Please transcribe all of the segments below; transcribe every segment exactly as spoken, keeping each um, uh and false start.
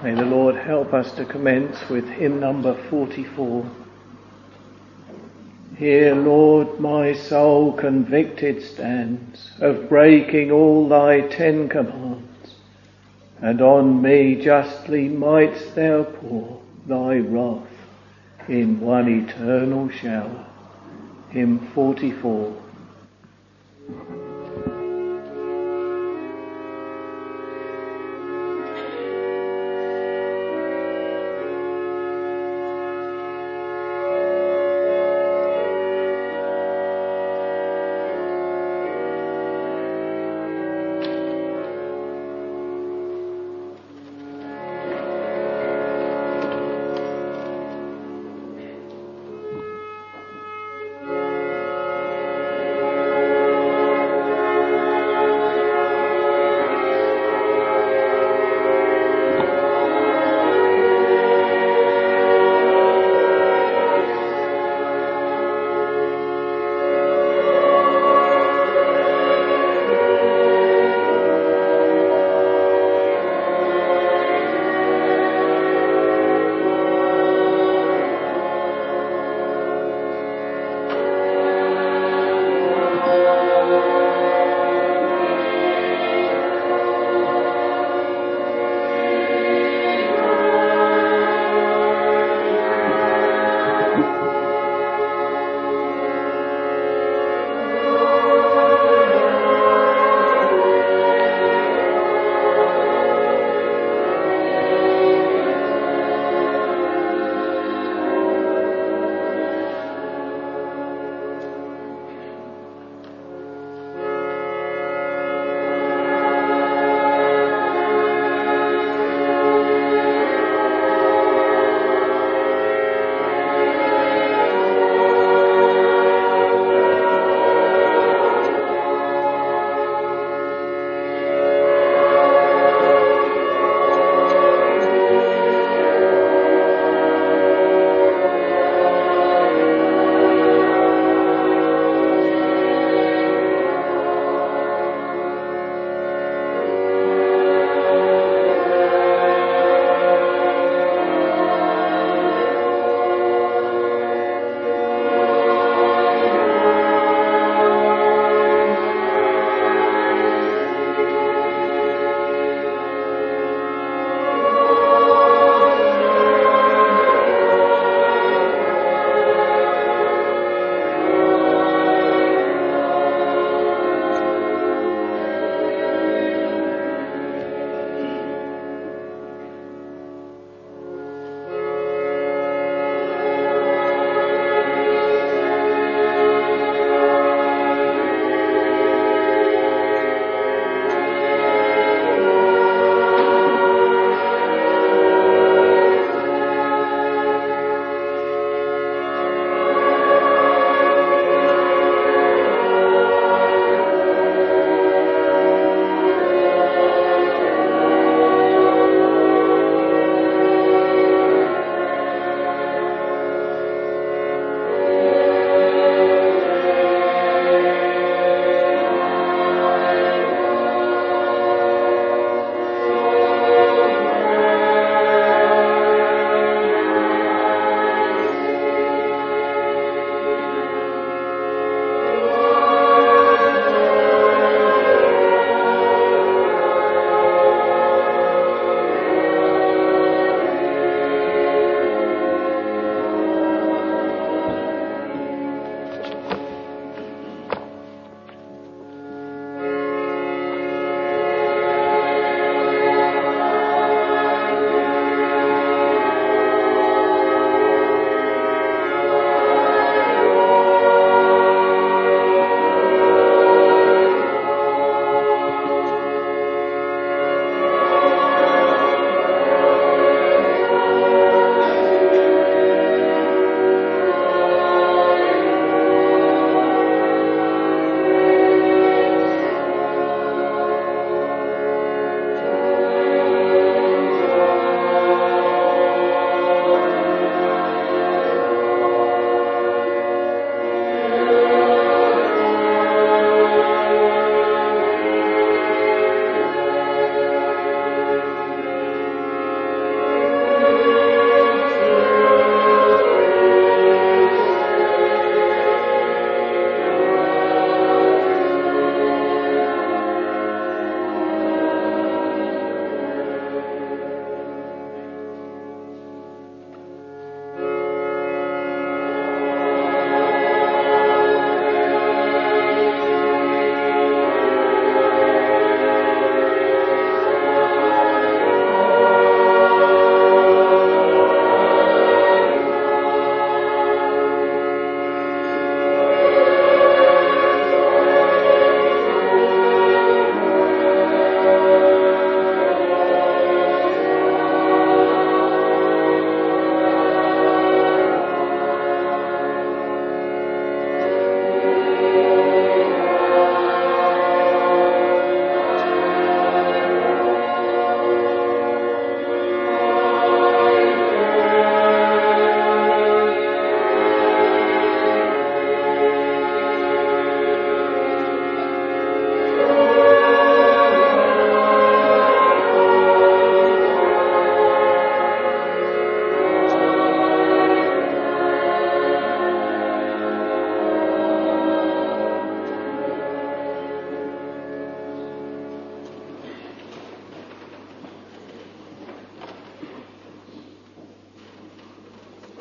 May the Lord help us to commence with hymn number forty-four. Here, Lord, my soul convicted stands of breaking all thy ten commands, and on me justly mightst thou pour thy wrath in one eternal shower. Hymn forty-four.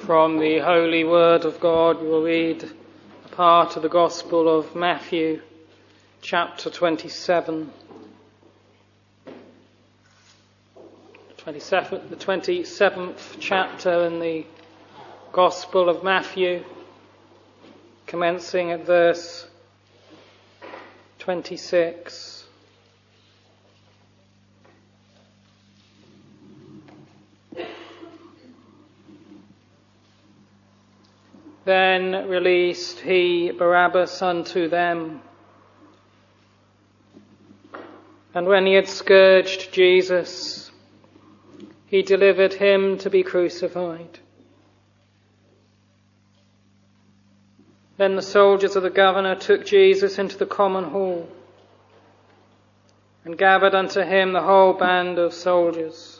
From the Holy Word of God, we will read a part of the Gospel of Matthew, chapter twenty-seven. twenty-seventh, the twenty-seventh chapter in the Gospel of Matthew, commencing at verse twenty-six. Then released he Barabbas unto them. And when he had scourged Jesus, he delivered him to be crucified. Then the soldiers of the governor took Jesus into the common hall, and gathered unto him the whole band of soldiers.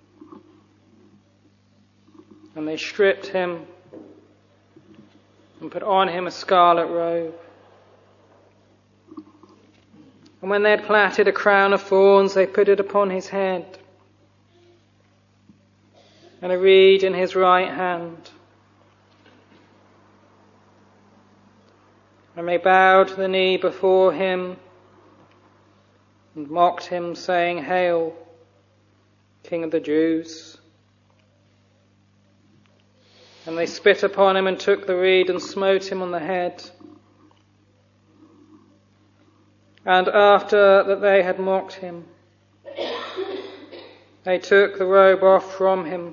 And they stripped him, and put on him a scarlet robe. And when they had plaited a crown of thorns, they put it upon his head, and a reed in his right hand. And they bowed the knee before him, and mocked him, saying, Hail, King of the Jews! And they spit upon him and took the reed and smote him on the head. And after that they had mocked him, they took the robe off from him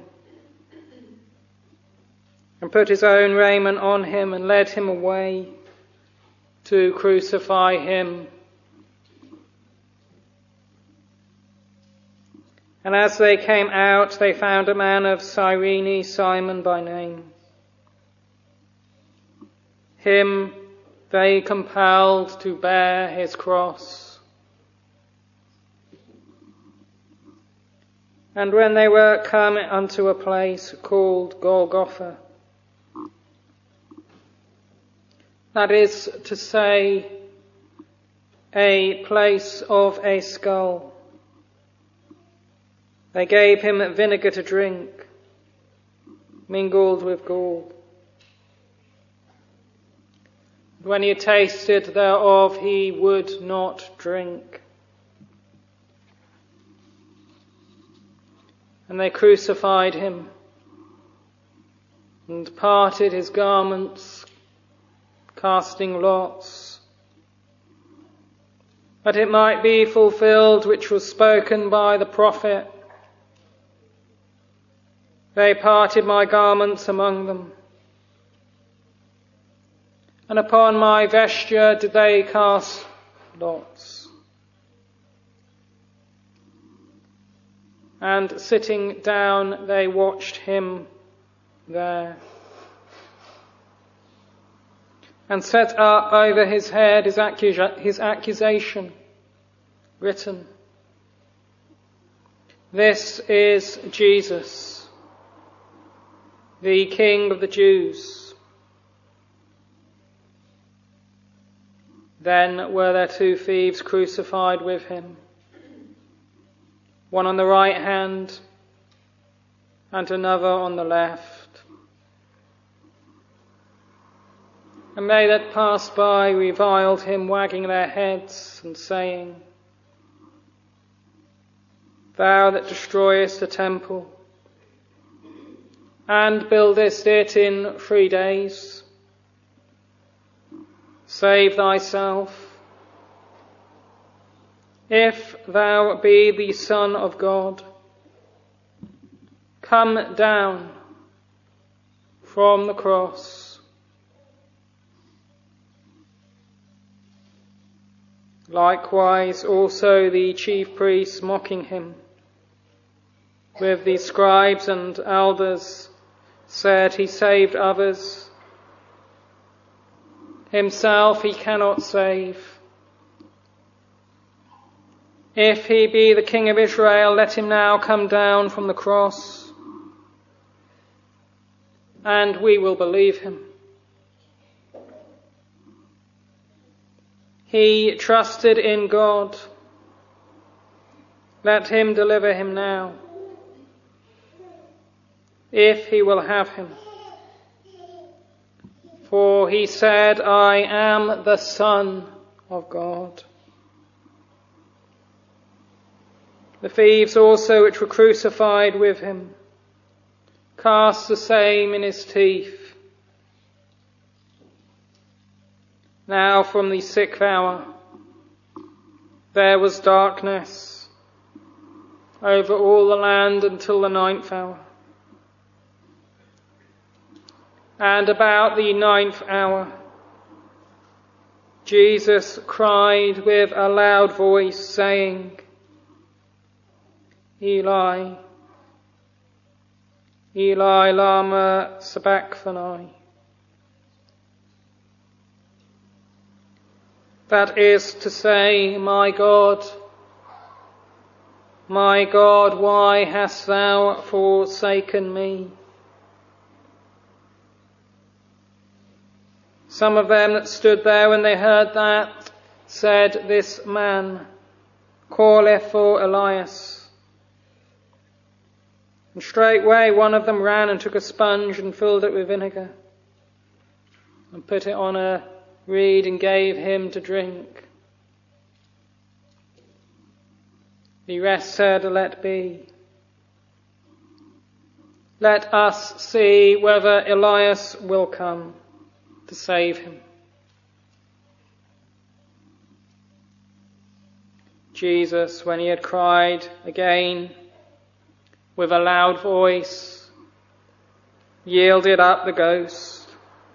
and put his own raiment on him and led him away to crucify him. And as they came out, they found a man of Cyrene, Simon by name. Him they compelled to bear his cross. And when they were come unto a place called Golgotha, that is to say, a place of a skull, they gave him vinegar to drink, mingled with gall. When he had tasted thereof, he would not drink. And they crucified him, and parted his garments, casting lots, that it might be fulfilled which was spoken by the prophet. They parted my garments among them, and upon my vesture did they cast lots. And sitting down they watched him there, and set up over his head his, accusa- his accusation, written, This is Jesus, the King of the Jews. Then were there two thieves crucified with him, one on the right hand and another on the left. And they that passed by reviled him, wagging their heads and saying, Thou that destroyest the temple, and buildest it in three days, save thyself. If thou be the Son of God, come down from the cross. Likewise also the chief priests, mocking him, with the scribes and elders, said, He saved others, himself he cannot save. If he be the King of Israel, let him now come down from the cross, and we will believe him. He trusted in God. Let him deliver him now, if he will have him. For he said, I am the Son of God. The thieves also which were crucified with him cast the same in his teeth. Now from the sixth hour there was darkness over all the land until the ninth hour. And about the ninth hour Jesus cried with a loud voice, saying, Eli, Eli lama sabachthani. That is to say, my God, my God, why hast thou forsaken me? Some of them that stood there when they heard that said, This man calleth for Elias. And straightway one of them ran and took a sponge and filled it with vinegar and put it on a reed and gave him to drink. The rest said, Let be. Let us see whether Elias will come to save him. Jesus, when he had cried again with a loud voice, yielded up the ghost.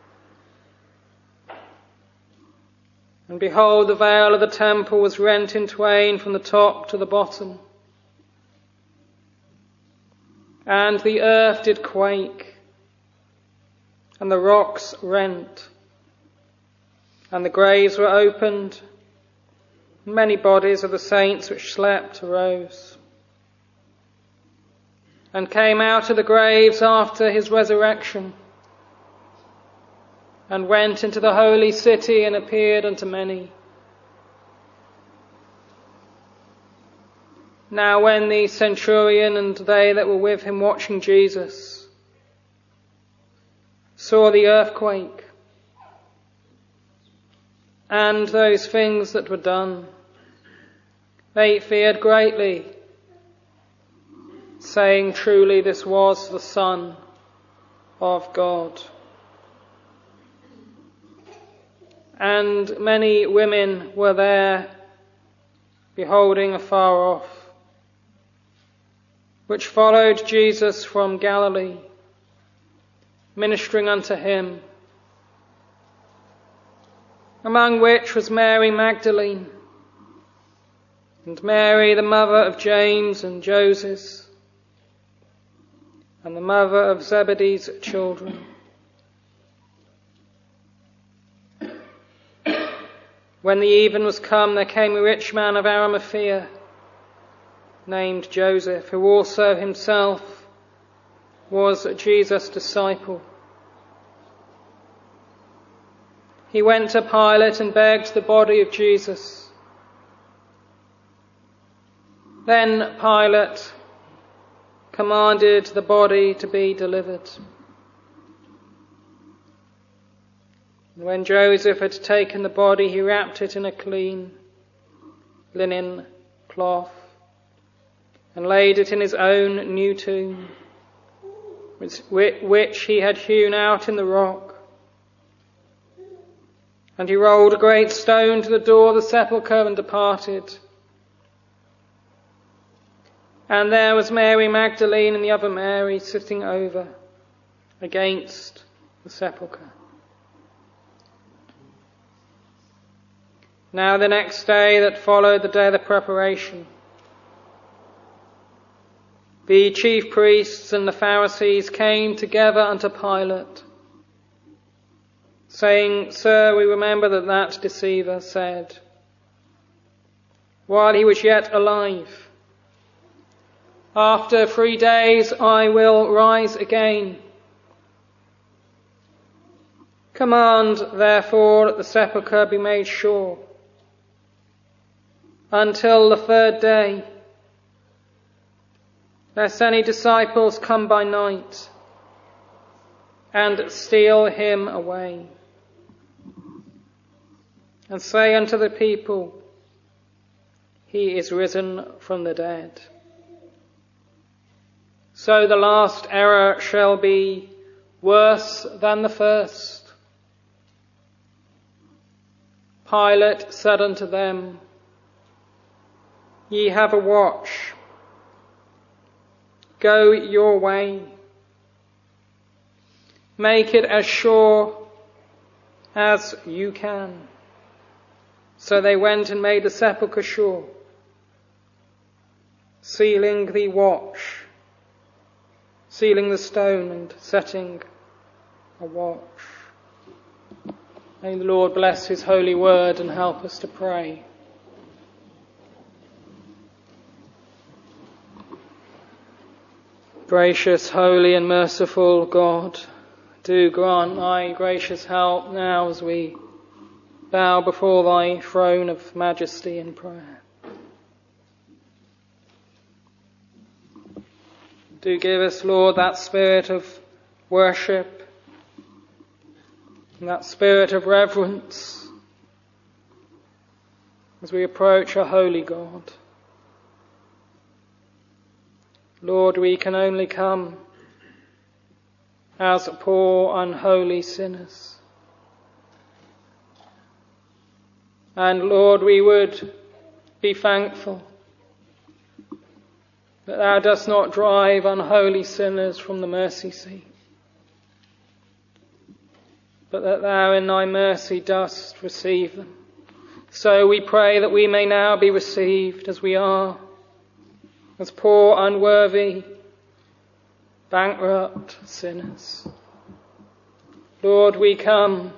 And behold, the veil of the temple was rent in twain from the top to the bottom. And the earth did quake, and the rocks rent, and the graves were opened. Many bodies of the saints which slept arose, and came out of the graves after his resurrection, and went into the holy city and appeared unto many. Now when the centurion and they that were with him watching Jesus saw the earthquake and those things that were done, they feared greatly, saying, Truly this was the Son of God. And many women were there, beholding afar off, which followed Jesus from Galilee, ministering unto him, among which was Mary Magdalene, and Mary the mother of James and Joseph, and the mother of Zebedee's children. When the even was come, there came a rich man of Arimathea, named Joseph, who also himself was Jesus' disciple. He went to Pilate and begged the body of Jesus. Then Pilate commanded the body to be delivered. And when Joseph had taken the body, he wrapped it in a clean linen cloth and laid it in his own new tomb, which he had hewn out in the rock. And he rolled a great stone to the door of the sepulchre and departed. And there was Mary Magdalene and the other Mary sitting over against the sepulchre. Now the next day that followed the day of the preparation, the chief priests and the Pharisees came together unto Pilate, saying, Sir, we remember that that deceiver said, while he was yet alive, After three days I will rise again. Command, therefore, that the sepulchre be made sure until the third day, lest any disciples come by night and steal him away. and say unto the people, he is risen from the dead. So the last error shall be worse than the first. Pilate said unto them, ye have a watch. Go your way. Make it as sure as you can. So they went and made the sepulchre sure, sealing the watch, sealing the stone and setting a watch. May the Lord bless his holy word and help us to pray. Gracious, holy and merciful God, do grant thy gracious help now as we bow before thy throne of majesty in prayer. Do give us, Lord, that spirit of worship and that spirit of reverence as we approach a holy God. Lord, we can only come as poor, unholy sinners. And Lord, we would be thankful that thou dost not drive unholy sinners from the mercy seat, but that thou in thy mercy dost receive them. So we pray that we may now be received as we are, as poor, unworthy, bankrupt sinners. Lord, we come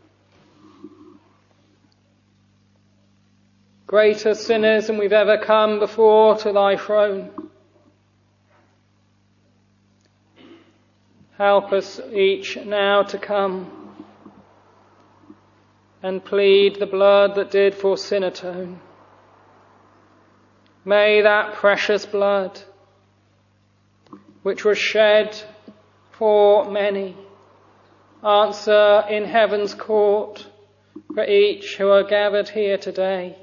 greater sinners than we've ever come before to thy throne. Help us each now to come and plead the blood that did for sin atone. May that precious blood, which was shed for many, answer in heaven's court for each who are gathered here today.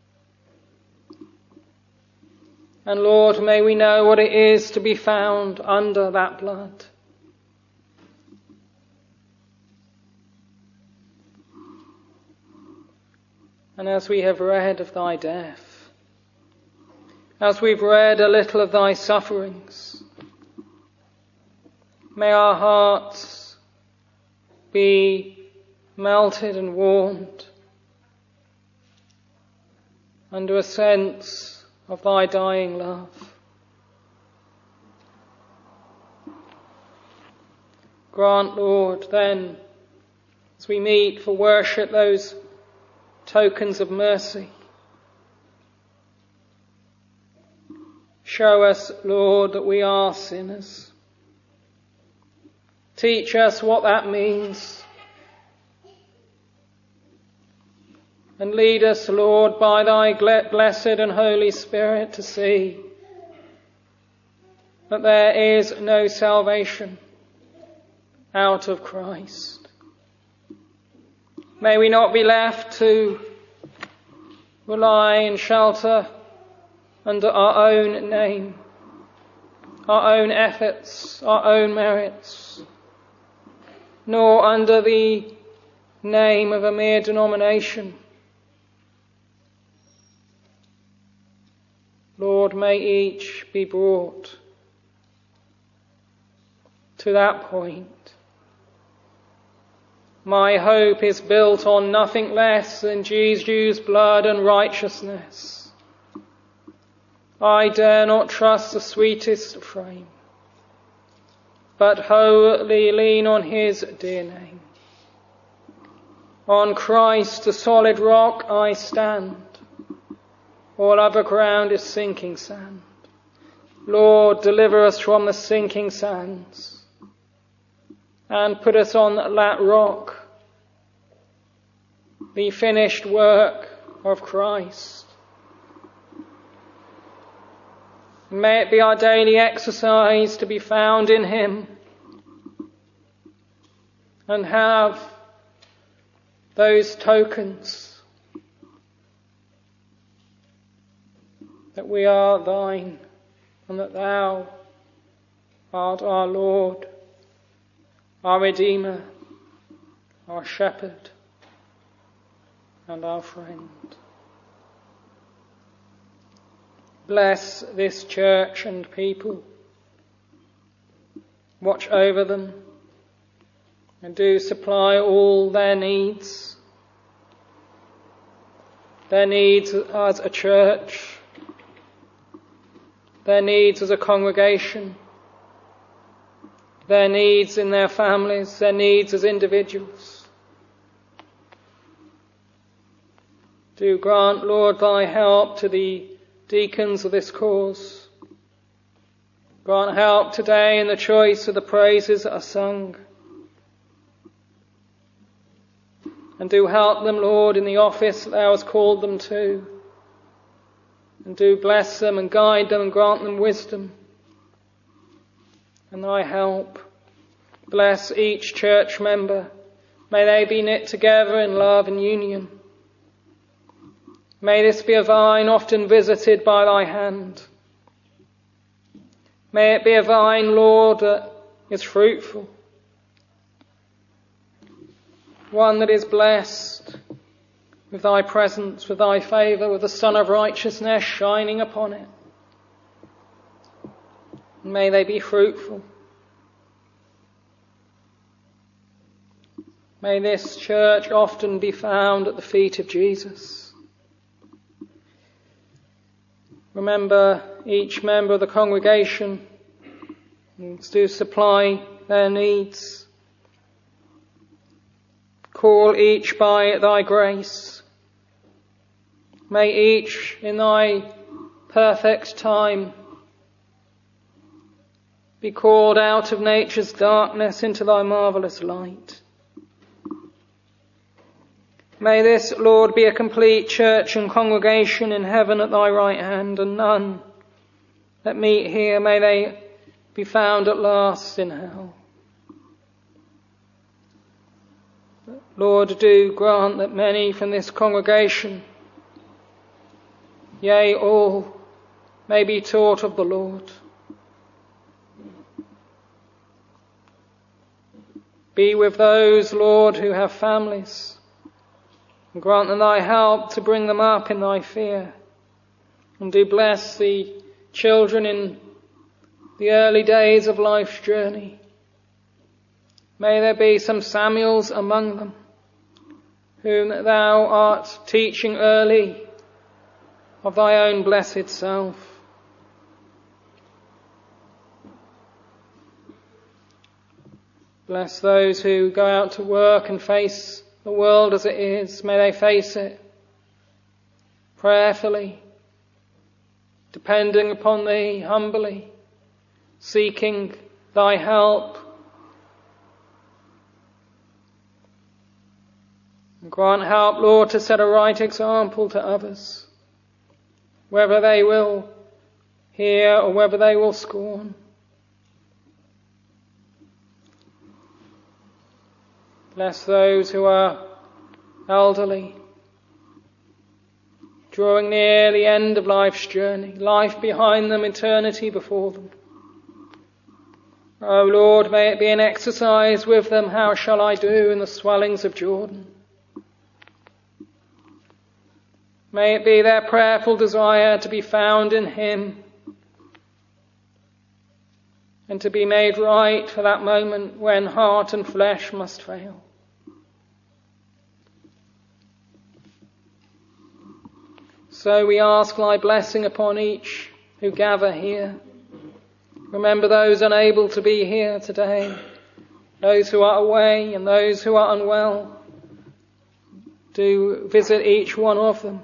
And Lord, may we know what it is to be found under that blood. And as we have read of thy death, as we've read a little of thy sufferings, may our hearts be melted and warmed under a sense of thy dying love. Grant, Lord, then, as we meet for worship, those tokens of mercy. Show us, Lord, that we are sinners. Teach us what that means. And lead us, Lord, by thy blessed and Holy Spirit to see that there is no salvation out of Christ. May we not be left to rely and shelter under our own name, our own efforts, our own merits, nor under the name of a mere denomination. Lord, may each be brought to that point. My hope is built on nothing less than Jesus' blood and righteousness. I dare not trust the sweetest frame, but wholly lean on his dear name. On Christ, the solid rock, I stand. All other ground is sinking sand. Lord, deliver us from the sinking sands and put us on that rock, the finished work of Christ. May it be our daily exercise to be found in him and have those tokens that we are thine, and that thou art our Lord, our Redeemer, our Shepherd, and our friend. Bless this church and people. Watch over them and do supply all their needs. Their needs as a church, their needs as a congregation, their needs in their families, their needs as individuals. Do grant, Lord, thy help to the deacons of this cause. Grant help today in the choice of the praises that are sung. And do help them, Lord, in the office that thou hast called them to. And do bless them and guide them and grant them wisdom and thy help. Bless each church member. May they be knit together in love and union. May this be a vine often visited by thy hand. May it be a vine, Lord, that is fruitful. One that is blessed with thy presence, with thy favour, with the Sun of Righteousness shining upon it. And may they be fruitful. May this church often be found at the feet of Jesus. Remember each member of the congregation and do supply their needs. Call each by thy grace. May each in thy perfect time be called out of nature's darkness into thy marvellous light. May this, Lord, be a complete church and congregation in heaven at thy right hand, and none that meet here, may they be found at last in hell. Lord, do grant that many from this congregation, yea, all, may be taught of the Lord. Be with those, Lord, who have families, and grant them thy help to bring them up in thy fear. And do bless the children in the early days of life's journey. May there be some Samuels among them, whom thou art teaching early of thy own blessed self. Bless those who go out to work and face the world as it is. May they face it prayerfully, depending upon thee humbly, seeking thy help. And grant help, Lord, to set a right example to others, whether they will hear or whether they will scorn. Bless those who are elderly, drawing near the end of life's journey, life behind them, eternity before them. O Lord, may it be an exercise with them, how shall I do in the swellings of Jordan? May it be their prayerful desire to be found in him and to be made right for that moment when heart and flesh must fail. So we ask thy blessing upon each who gather here. Remember those unable to be here today, those who are away and those who are unwell. Do visit each one of them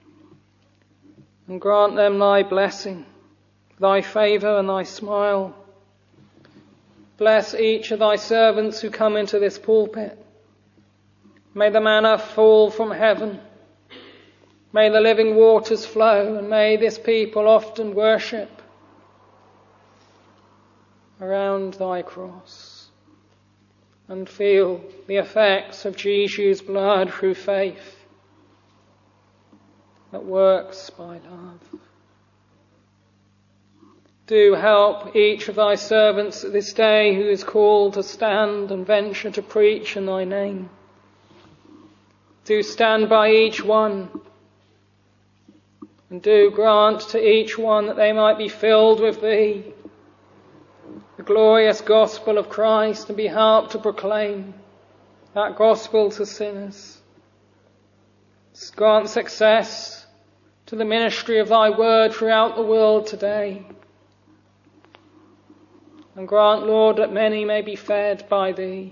and grant them thy blessing, thy favour and thy smile. Bless each of thy servants who come into this pulpit. May the manna fall from heaven. May the living waters flow, and may this people often worship around thy cross and feel the effects of Jesus' blood through faith that works by love. Do help each of thy servants this day who is called to stand and venture to preach in thy name. Do stand by each one, and do grant to each one that they might be filled with thee, the glorious gospel of Christ, and be helped to proclaim that gospel to sinners. Grant success to the ministry of thy word throughout the world today. And grant, Lord, that many may be fed by thee.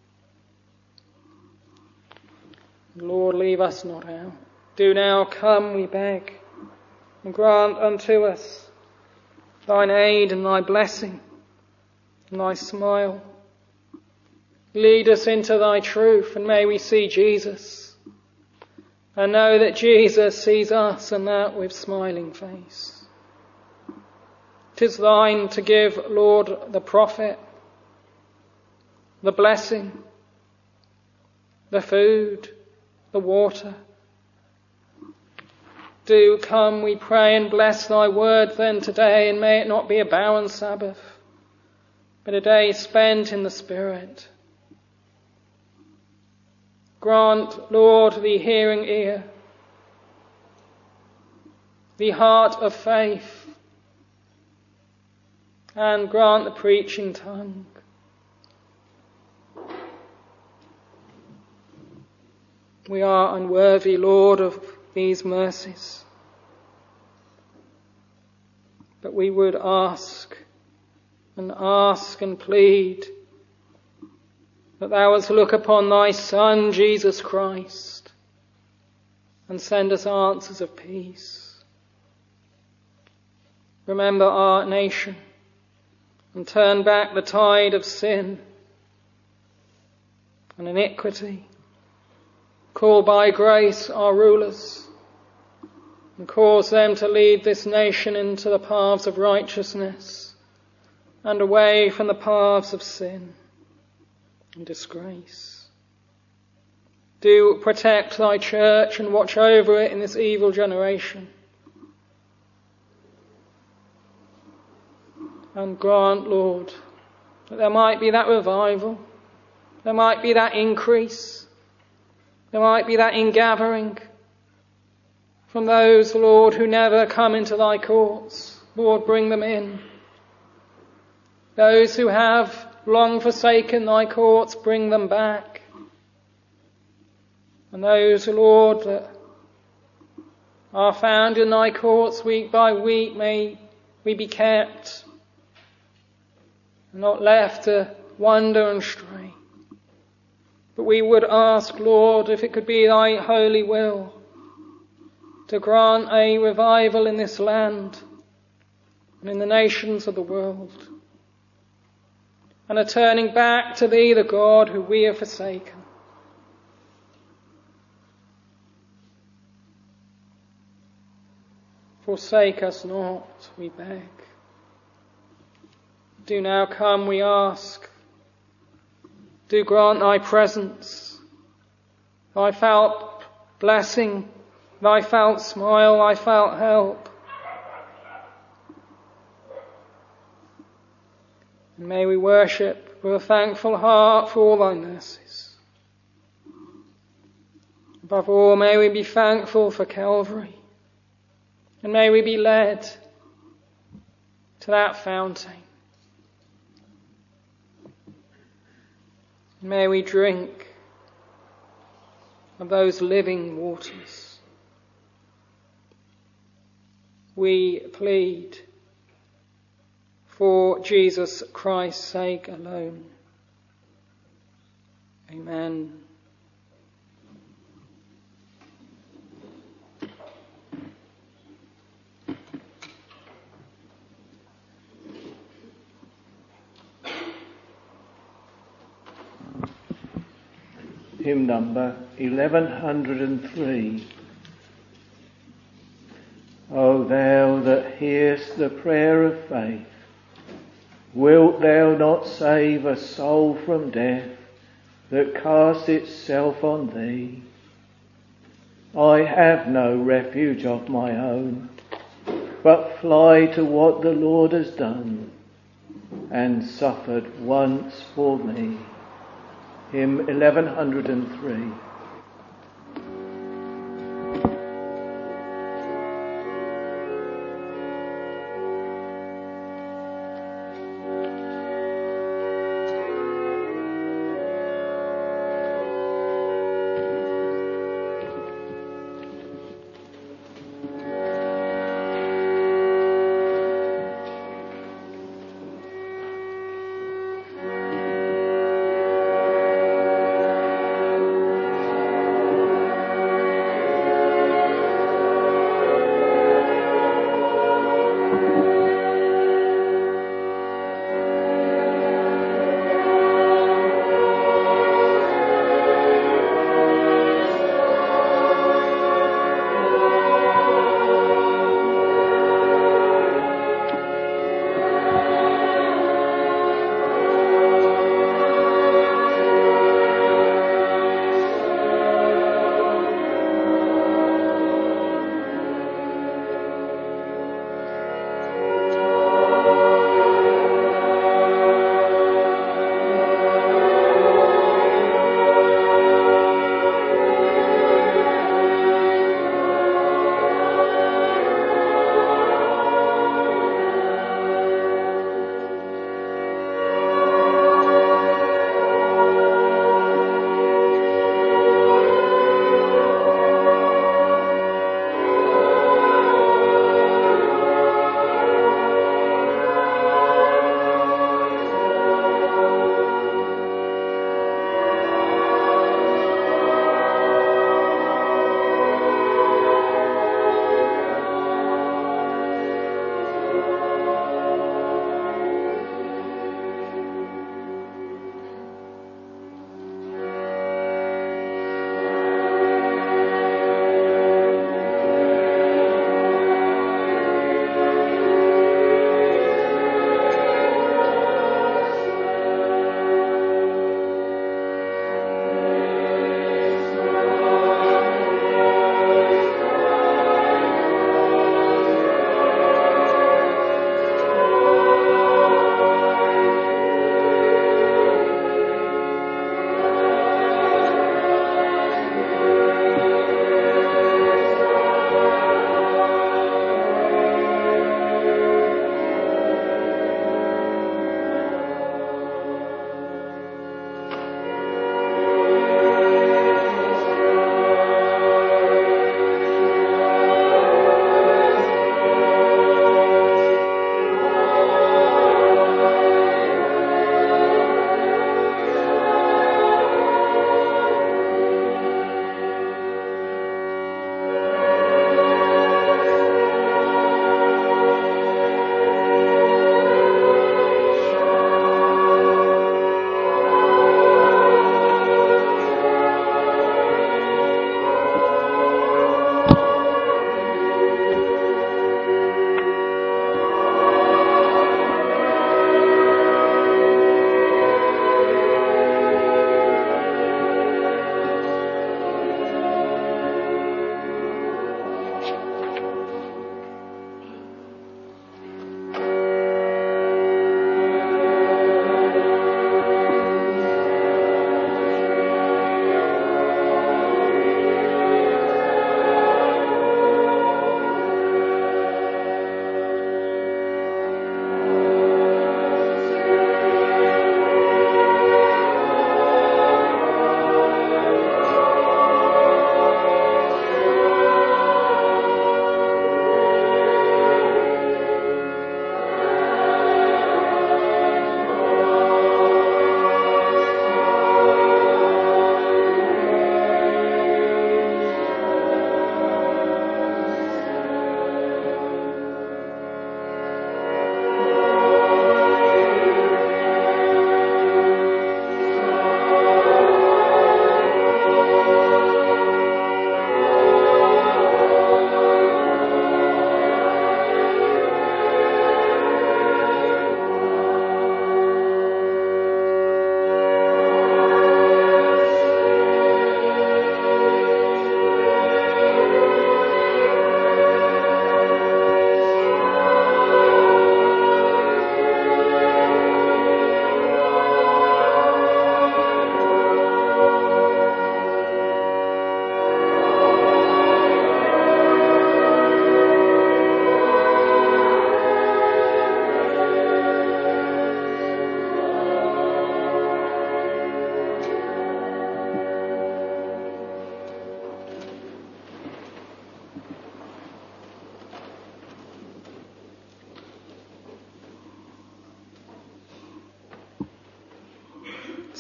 Lord, leave us not out. Do now come, we beg, and grant unto us thine aid and thy blessing and thy smile. Lead us into thy truth, and may we see Jesus, and know that Jesus sees us, and that with smiling face. 'Tis thine to give, Lord, the profit, the blessing, the food, the water. Do come, we pray, and bless thy word then today, and may it not be a barren Sabbath, but a day spent in the Spirit. Grant, Lord, the hearing ear, the heart of faith, and grant the preaching tongue. We are unworthy, Lord, of these mercies, but we would ask and ask and plead that thou wouldst look upon thy Son, Jesus Christ, and send us answers of peace. Remember our nation, and turn back the tide of sin and iniquity. Call by grace our rulers, and cause them to lead this nation into the paths of righteousness and away from the paths of sin and disgrace. Do protect thy church and watch over it in this evil generation. And grant, Lord, that there might be that revival, there might be that increase, there might be that ingathering from those, Lord, who never come into thy courts. Lord, bring them in. Those who have long forsaken thy courts, bring them back. And those, Lord, that are found in thy courts week by week, may we be kept, not left to wander and stray. But we would ask, Lord, if it could be thy holy will to grant a revival in this land and in the nations of the world, and a turning back to thee, the God who we have forsaken. Forsake us not, we beg. Do now come, we ask. Do grant thy presence, thy felt blessing, thy felt smile, thy felt help. And may we worship with a thankful heart for all thy mercies. Above all, may we be thankful for Calvary, and may we be led to that fountain. May we drink of those living waters. We plead for Jesus Christ's sake alone. Amen. Hymn number eleven oh three. O thou that hearest the prayer of faith, wilt thou not save a soul from death that casts itself on thee? I have no refuge of my own, but fly to what the Lord has done and suffered once for me. Hymn eleven oh three.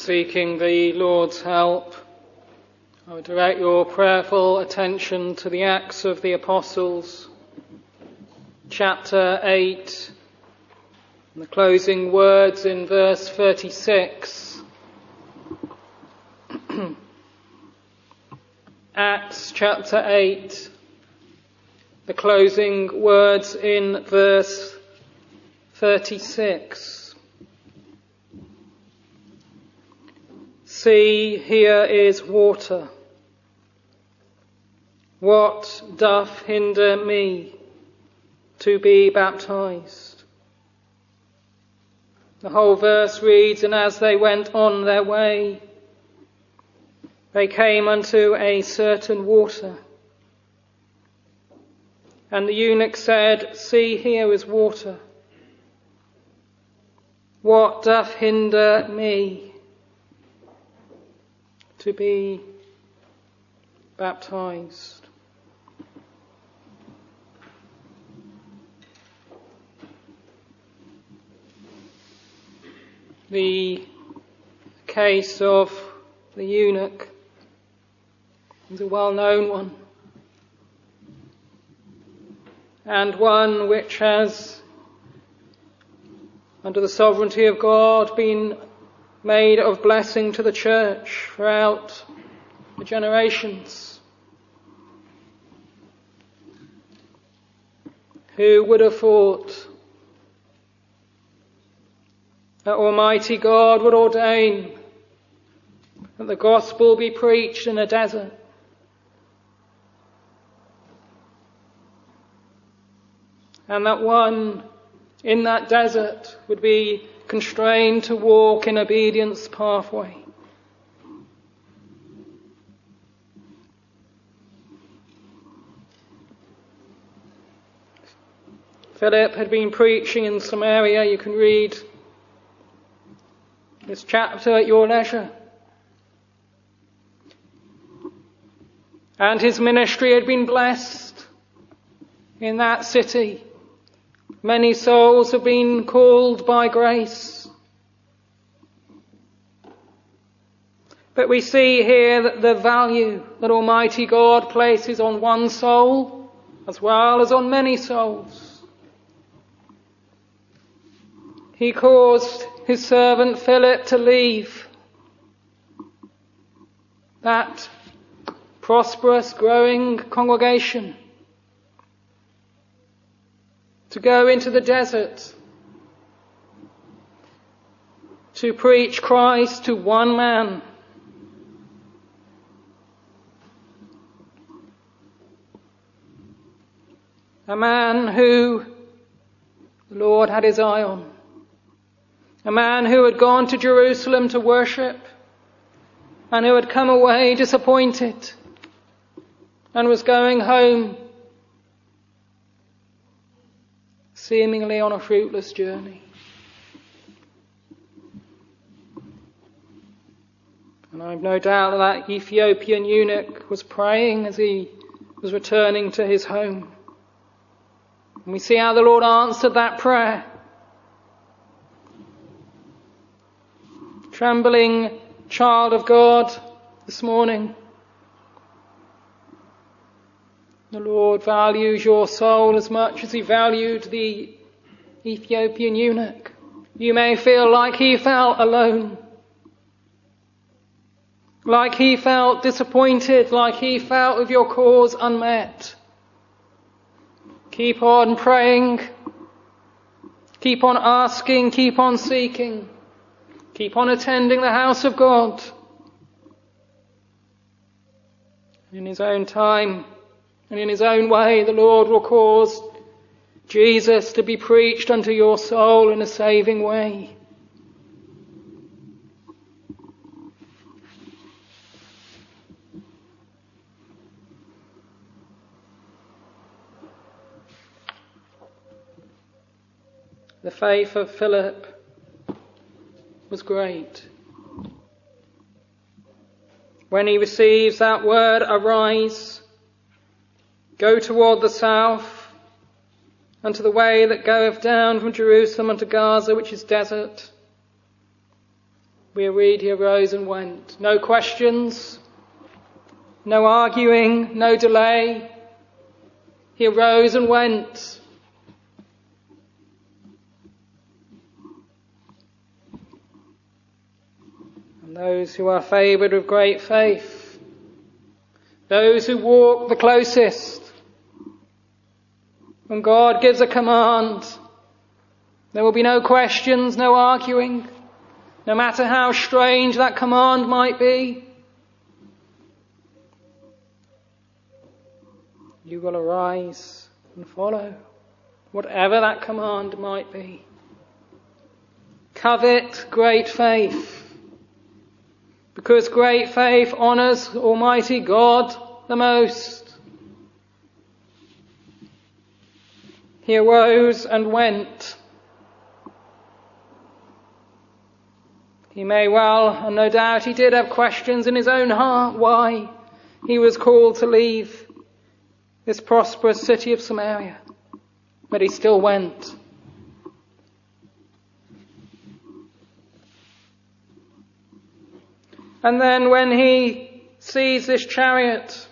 seeking the Lord's help, I would direct your prayerful attention to the Acts of the Apostles, chapter eight, and the closing words in verse thirty-six. Acts chapter eight, the closing words in verse thirty-six. See, here is water. What doth hinder me to be baptized? The whole verse reads, and as they went on their way, they came unto a certain water. And the eunuch said, see, here is water. What doth hinder me to be baptized? The case of the eunuch is a well-known one, and one which has, under the sovereignty of God, been made of blessing to the church throughout the generations. Who would have thought that Almighty God would ordain that the gospel be preached in a desert? And that one in that desert would be constrained to walk in obedience pathway. Philip had been preaching in Samaria. You can read this chapter at your leisure. And his ministry had been blessed in that city. Many souls have been called by grace. But we see here that the value that Almighty God places on one soul as well as on many souls. He caused his servant Philip to leave that prosperous, growing congregation to go into the desert to preach Christ to one man. A man who the Lord had his eye on. A man who had gone to Jerusalem to worship and who had come away disappointed and was going home seemingly on a fruitless journey. And I've no doubt that that Ethiopian eunuch was praying as he was returning to his home. And we see how the Lord answered that prayer. Trembling child of God, this morning, the Lord values your soul as much as he valued the Ethiopian eunuch. You may feel like he felt alone, like he felt disappointed, like he felt with your cause unmet. Keep on praying, keep on asking, keep on seeking. Keep on attending the house of God. In his own time and in his own way, the Lord will cause Jesus to be preached unto your soul in a saving way. The faith of Philip was great. When he receives that word, arise, go toward the south, unto the way that goeth down from Jerusalem unto Gaza, which is desert. we read he arose and went. No questions, no arguing, no delay. He arose and went. And those who are favoured with great faith, those who walk the closest, when God gives a command, there will be no questions, no arguing, no matter how strange that command might be. You will arise and follow, whatever that command might be. Covet great faith, because great faith honours Almighty God the most. He arose and went. He may well, and no doubt he did have questions in his own heart why he was called to leave this prosperous city of Samaria. But he still went. And then when he sees this chariot,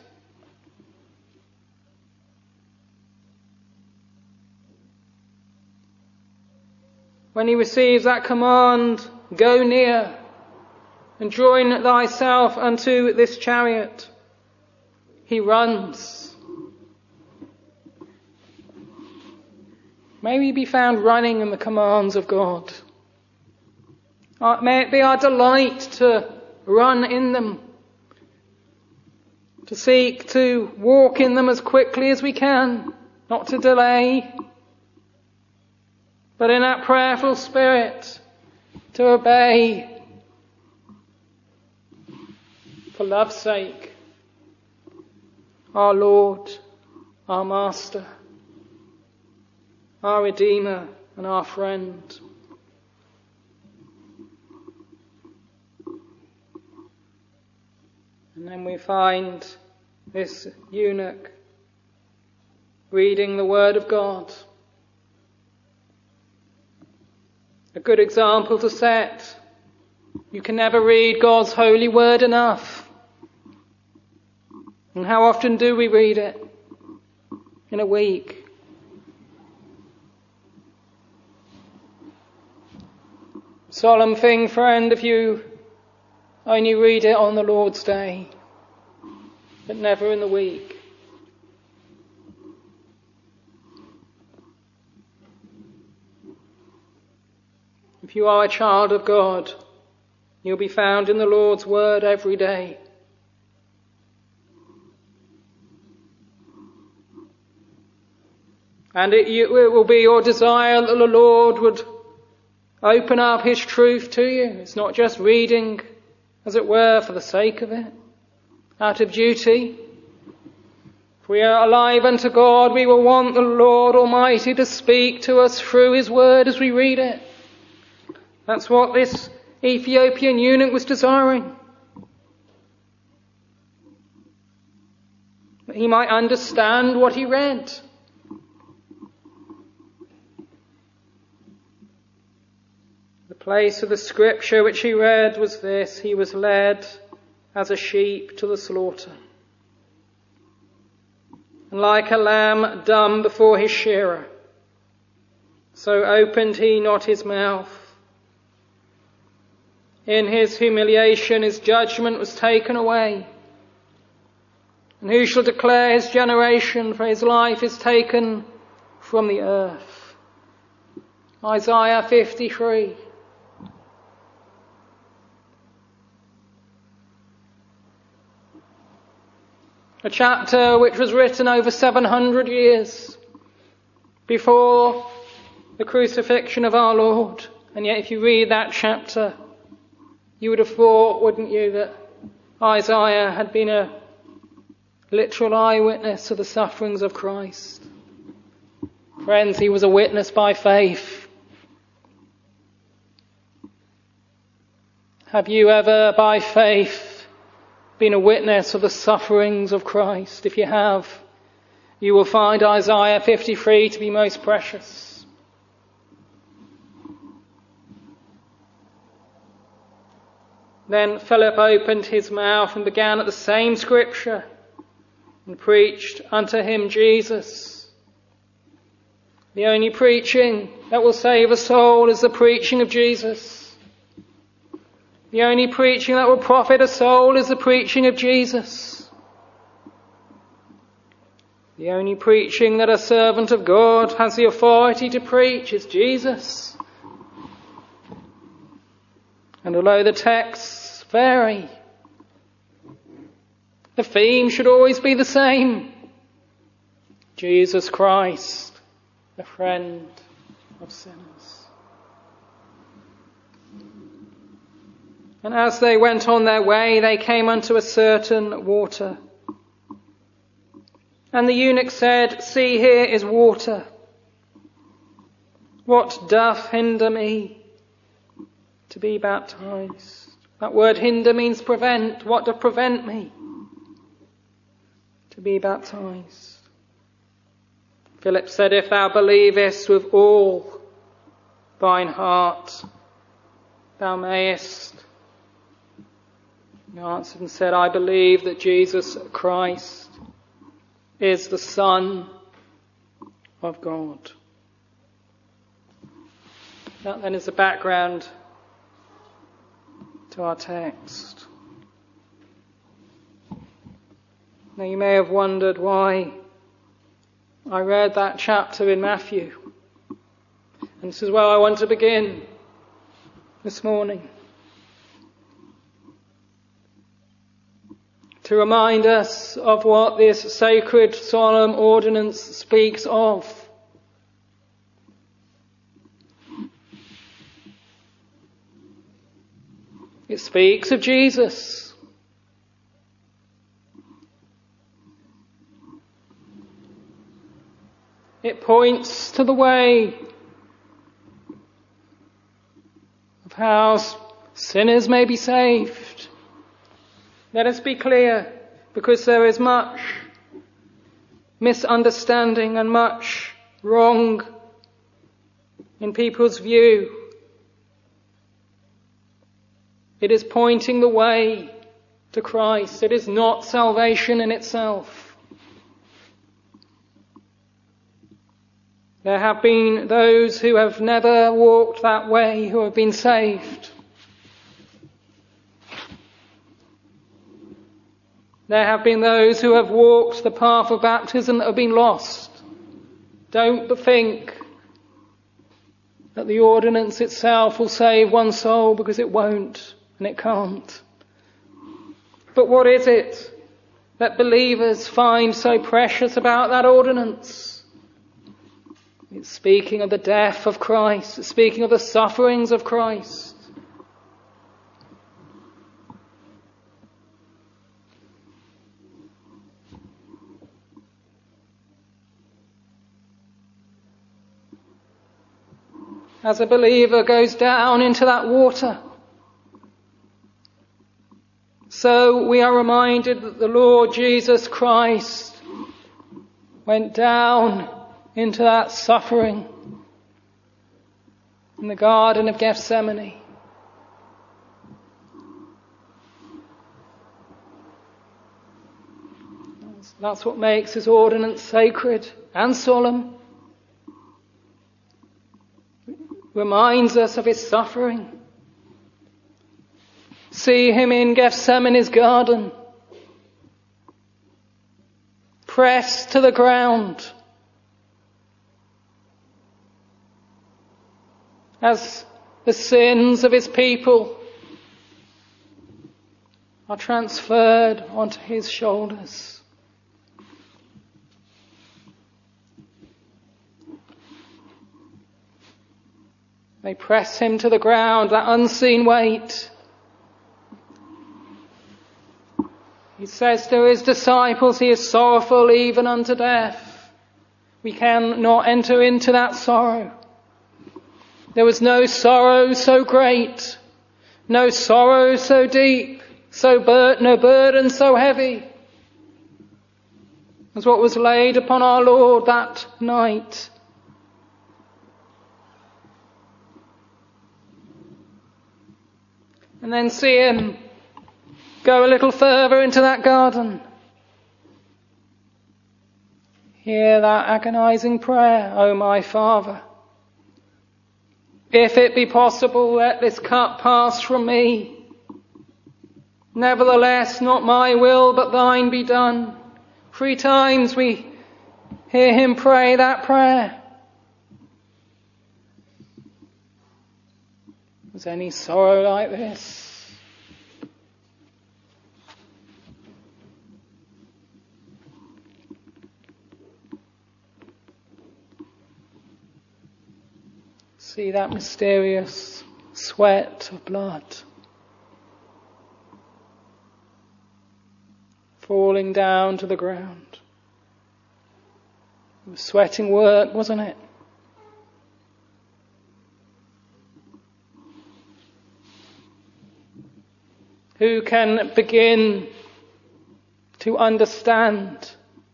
when he receives that command, go near and join thyself unto this chariot, he runs. May we be found running in the commands of God. May it be our delight to run in them, to seek to walk in them as quickly as we can, not to delay, but in that prayerful spirit to obey for love's sake, our Lord, our Master, our Redeemer and our friend. And then we find this eunuch reading the Word of God. A good example to set. You can never read God's holy word enough. And how often do we read it? In a week. Solemn thing, friend, if you only read it on the Lord's Day, but never in the week. If you are a child of God, you'll be found in the Lord's Word every day. And it, it will be your desire that the Lord would open up His truth to you. It's not just reading, as it were, for the sake of it, out of duty. If we are alive unto God, we will want the Lord Almighty to speak to us through His Word as we read it. That's what this Ethiopian eunuch was desiring. That he might understand what he read. The place of the scripture which he read was this: he was led as a sheep to the slaughter, and like a lamb dumb before his shearer, so opened he not his mouth. In his humiliation his judgment was taken away. And who shall declare his generation? For his life is taken from the earth. Isaiah fifty-three. A chapter which was written over seven hundred years before the crucifixion of our Lord. And yet if you read that chapter, you would have thought, wouldn't you, that Isaiah had been a literal eyewitness to the sufferings of Christ. Friends, he was a witness by faith. Have you ever, by faith, been a witness of the sufferings of Christ? If you have, you will find Isaiah fifty-three to be most precious. Then Philip opened his mouth and began at the same scripture and preached unto him Jesus. The only preaching that will save a soul is the preaching of Jesus. The only preaching that will profit a soul is the preaching of Jesus. The only preaching that a servant of God has the authority to preach is Jesus. And although the texts vary, the theme should always be the same. Jesus Christ, the friend of sinners. And as they went on their way, they came unto a certain water. And the eunuch said, See, here is water. What doth hinder me to be baptized? That word hinder means prevent. What doth prevent me to be baptized? Philip said, If thou believest with all thine heart, thou mayest. He answered and said, I believe that Jesus Christ is the Son of God. That then is the background to our text. Now you may have wondered why I read that chapter in Matthew. And this is where I want to begin this morning. To remind us of what this sacred solemn ordinance speaks of. It speaks of Jesus. It points to the way of how sinners may be saved. Let us be clear, because there is much misunderstanding and much wrong in people's view. It is pointing the way to Christ. It is not salvation in itself. There have been those who have never walked that way who have been saved. There have been those who have walked the path of baptism that have been lost. Don't think that the ordinance itself will save one soul, because it won't and it can't. But what is it that believers find so precious about that ordinance? It's speaking of the death of Christ. It's speaking of the sufferings of Christ. As a believer goes down into that water, so we are reminded that the Lord Jesus Christ went down into that suffering in the Garden of Gethsemane. That's what makes his ordinance sacred and solemn. Reminds us of his suffering. See him in Gethsemane's garden, pressed to the ground, as the sins of his people are transferred onto his shoulders. They press him to the ground, that unseen weight. He says to his disciples, he is sorrowful even unto death. We cannot enter into that sorrow. There was no sorrow so great, no sorrow so deep, so bur- no burden so heavy as what was laid upon our Lord that night. And then see him Go a little further into that garden. Hear that agonizing prayer, O my Father. If it be possible, let this cup pass from me. Nevertheless, not my will, but thine be done. Three times we hear him pray that prayer. Was any sorrow like this? See that mysterious sweat of blood falling down to the ground. It was sweating work, wasn't it? Who can begin to understand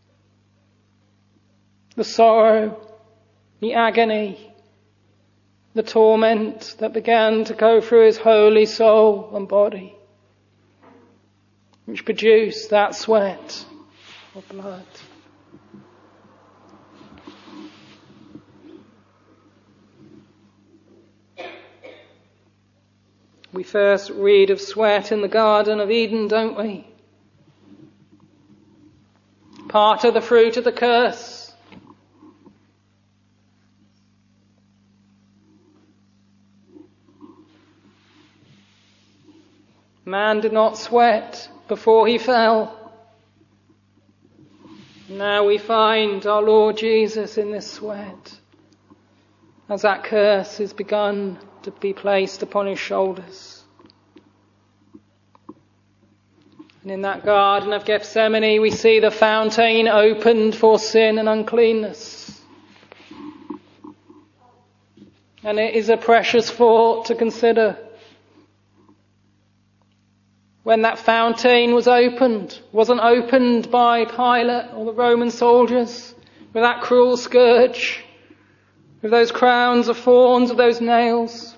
the sorrow, the agony, the torment that began to go through his holy soul and body, which produced that sweat of blood? We first read of sweat in the Garden of Eden, don't we? Part of the fruit of the curse. Man did not sweat before he fell. Now we find our Lord Jesus in this sweat as that curse is begun to be placed upon his shoulders. And in that Garden of Gethsemane we see the fountain opened for sin and uncleanness. And it is a precious thought to consider. When that fountain was opened, wasn't opened by Pilate or the Roman soldiers with that cruel scourge, with those crowns of thorns, of those nails.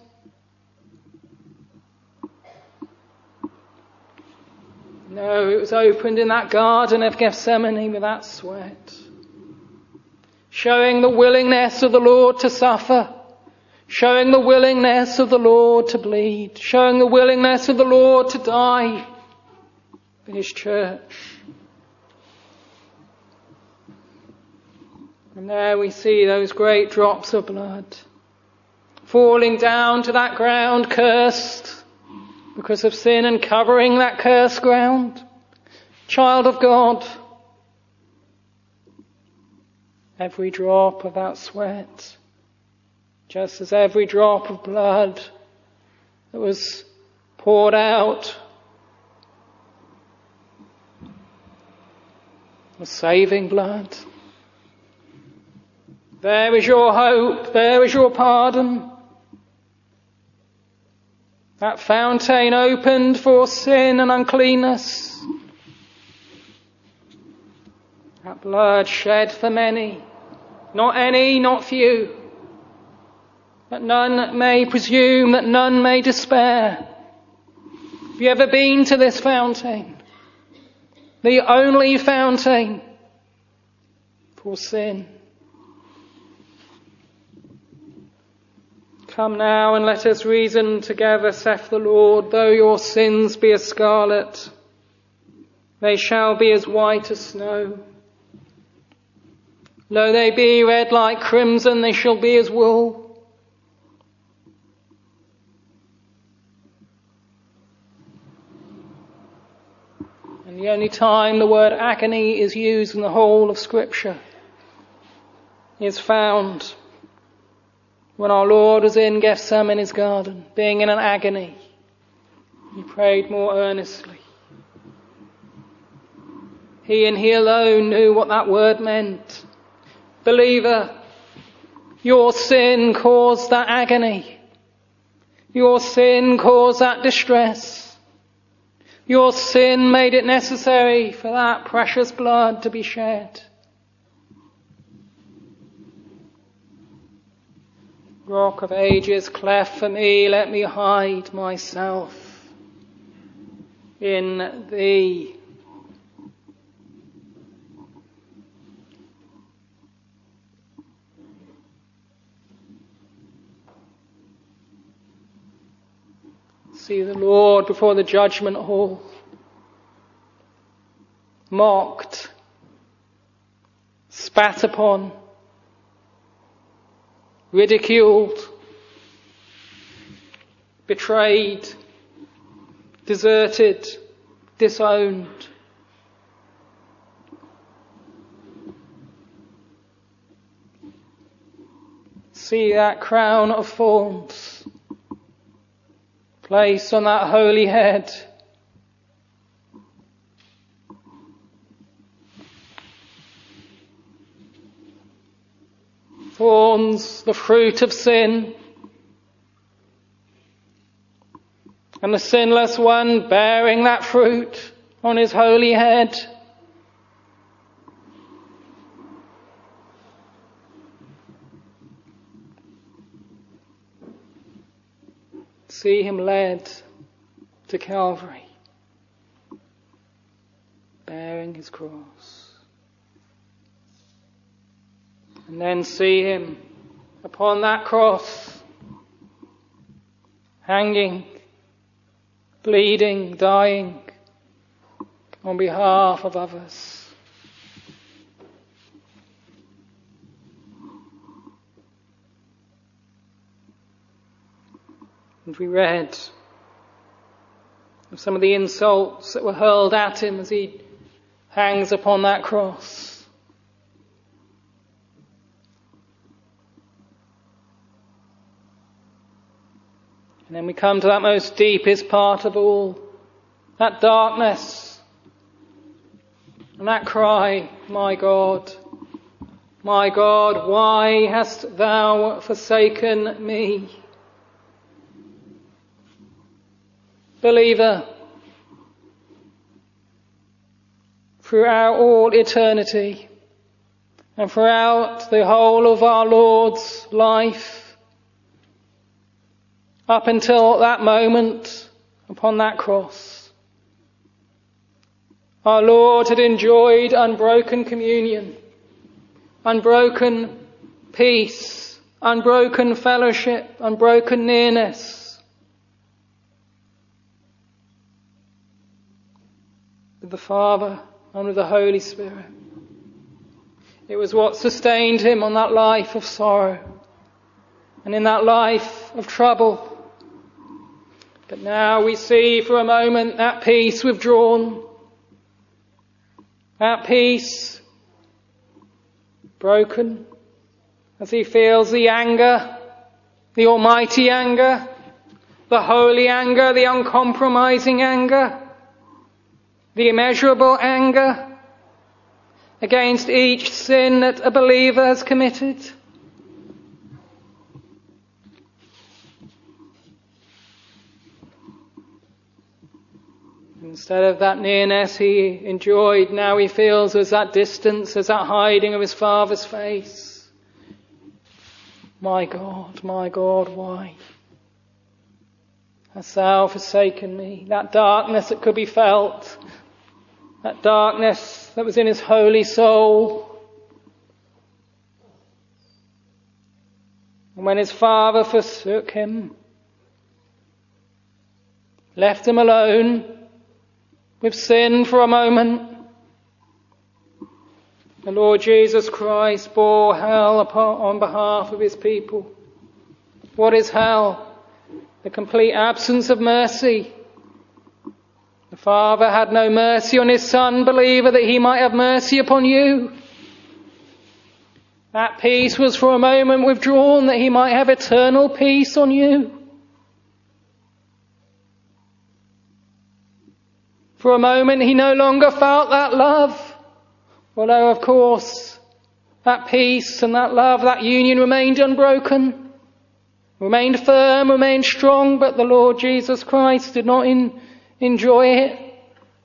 No, it was opened in that Garden of Gethsemane with that sweat, showing the willingness of the Lord to suffer, showing the willingness of the Lord to bleed, showing the willingness of the Lord to die for his church. And there we see those great drops of blood falling down to that ground cursed because of sin and covering that cursed ground. Child of God, every drop of that sweat, just as every drop of blood that was poured out was saving blood. There is your hope, there is your pardon. That fountain opened for sin and uncleanness. That blood shed for many, not any, not few. That none may presume, that none may despair. Have you ever been to this fountain? The only fountain for sin. Come now and let us reason together, saith the Lord. Though your sins be as scarlet, they shall be as white as snow. Though they be red like crimson, they shall be as wool. And the only time the word agony is used in the whole of Scripture is found when our Lord was in Gethsemane's garden, being in an agony. He prayed more earnestly. He and he alone knew what that word meant. Believer, your sin caused that agony. Your sin caused that distress. Your sin made it necessary for that precious blood to be shed. Rock of ages, cleft for me, let me hide myself in thee. See the Lord before the judgment hall, mocked, spat upon, ridiculed, betrayed, deserted, disowned. See that crown of thorns placed on that holy head. Thorns, the fruit of sin, and the sinless one bearing that fruit on his holy head. See him led to Calvary, bearing his cross. And then see him upon that cross, hanging, bleeding, dying on behalf of others. And we read of some of the insults that were hurled at him as he hangs upon that cross. And then we come to that most deepest part of all, that darkness, and that cry, my God, my God, why hast thou forsaken me? Believer, throughout all eternity and throughout the whole of our Lord's life, up until that moment upon that cross, our Lord had enjoyed unbroken communion, unbroken peace, unbroken fellowship, unbroken nearness with the Father and with the Holy Spirit. It was what sustained him on that life of sorrow and in that life of trouble. But now we see for a moment that peace withdrawn, that peace broken as he feels the anger, the almighty anger, the holy anger, the uncompromising anger, the immeasurable anger against each sin that a believer has committed. Instead of that nearness he enjoyed, now he feels there's that distance, there's that hiding of his Father's face. My God, my God, why hast thou forsaken me? That darkness that could be felt, that darkness that was in his holy soul. And when his Father forsook him, left him alone with sin for a moment, the Lord Jesus Christ bore hell upon, on behalf of his people. What is hell? The complete absence of mercy. The Father had no mercy on his Son, believer, that he might have mercy upon you. That peace was for a moment withdrawn, that he might have eternal peace on you. For a moment he no longer felt that love, although of course that peace and that love, that union remained unbroken, remained firm, remained strong, but the Lord Jesus Christ did not in, enjoy it.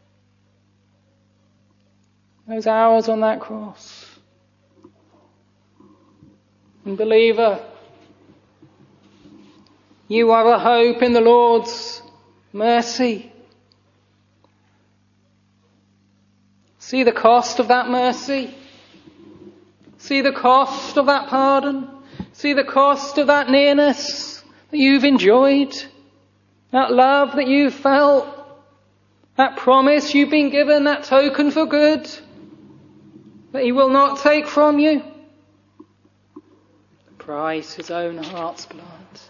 Those hours on that cross. And believer, you are a hope in the Lord's mercy. See the cost of that mercy. See the cost of that pardon. See the cost of that nearness that you've enjoyed. That love that you've felt. That promise you've been given. That token for good that he will not take from you. The price, his own heart's blood.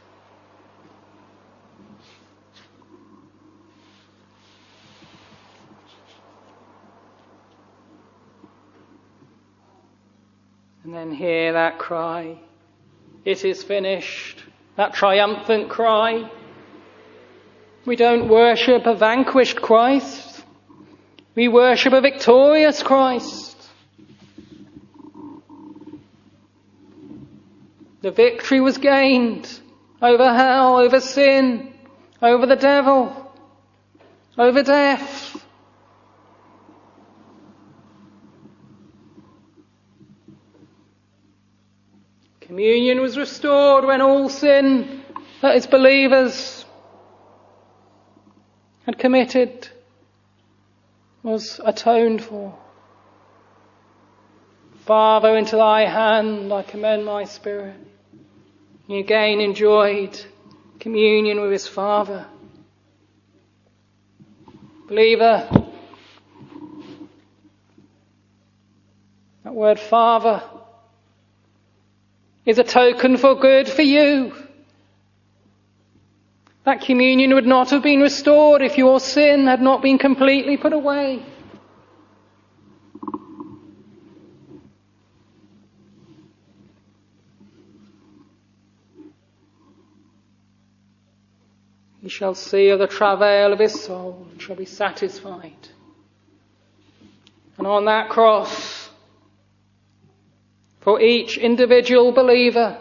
And then hear that cry, it is finished, that triumphant cry. We don't worship a vanquished Christ. We worship a victorious Christ. The victory was gained over hell, over sin, over the devil, over death. Communion was restored when all sin that its believers had committed was atoned for. Father, into thy hand I commend my spirit. He again enjoyed communion with his Father. Believer, that word Father is a token for good for you. That communion would not have been restored if your sin had not been completely put away. He shall see of the travail of his soul and shall be satisfied. And on that cross, for each individual believer,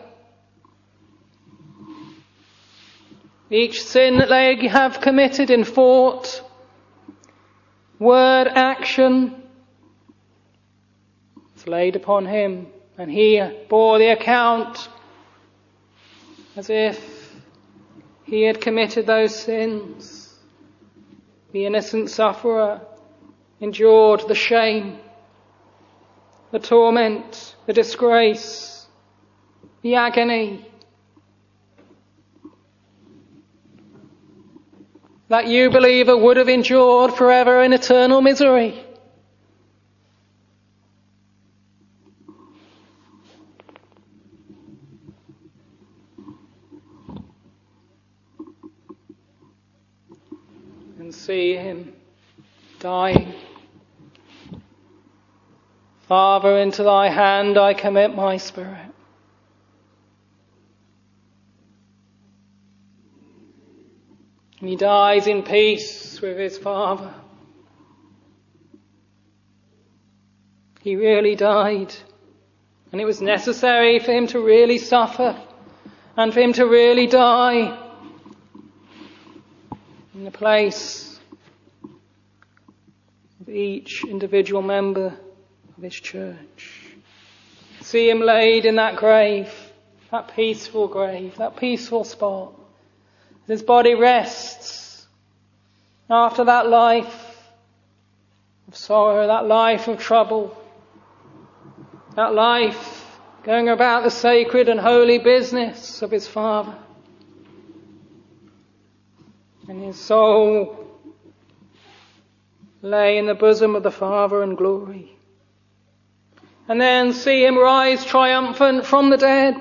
each sin that they have committed in thought, word, action, was laid upon him, and he bore the account as if he had committed those sins. The innocent sufferer endured the shame, the torment, the disgrace, the agony. That you, believer, would have endured forever in eternal misery. And see him dying. Father, into thy hand I commit my spirit. And he dies in peace with his Father. He really died. And it was necessary for him to really suffer and for him to really die in the place of each individual member of his church. See him laid in that grave, that peaceful grave, that peaceful spot. His body rests after that life of sorrow, that life of trouble, that life going about the sacred and holy business of his Father. And his soul lay in the bosom of the Father in glory. And then see him rise triumphant from the dead.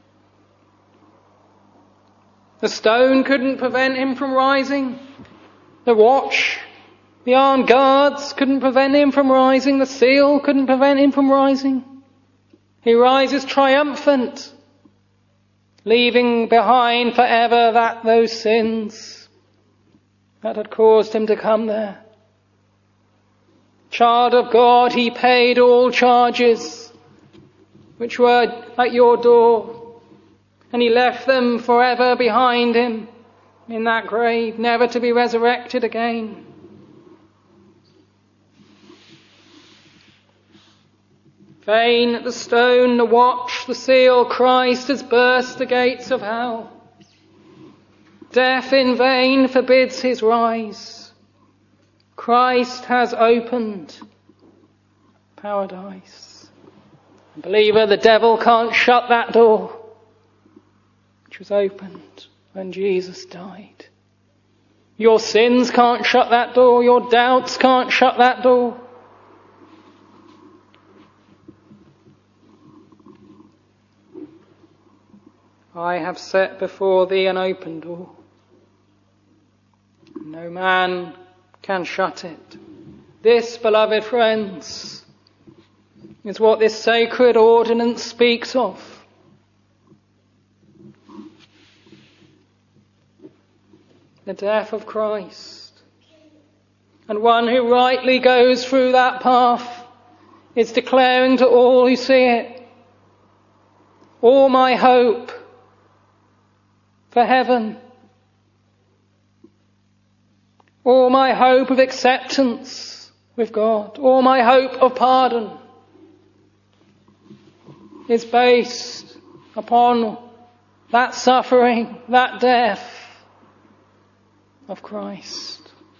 The stone couldn't prevent him from rising. The watch, the armed guards couldn't prevent him from rising. The seal couldn't prevent him from rising. He rises triumphant, leaving behind forever that those sins that had caused him to come there. Child of God, he paid all charges which were at your door, and he left them forever behind him in that grave, never to be resurrected again. Vain the stone, the watch, the seal, Christ has burst the gates of hell. Death in vain forbids his rise. Christ has opened paradise. Believer, the devil can't shut that door, which was opened when Jesus died. Your sins can't shut that door. Your doubts can't shut that door. I have set before thee an open door. No man can shut it. This, beloved friends, is what this sacred ordinance speaks of. The death of Christ. And one who rightly goes through that path is declaring to all who see it, all my hope for heaven, all my hope of acceptance with God, all my hope of pardon is based upon that suffering, that death of Christ.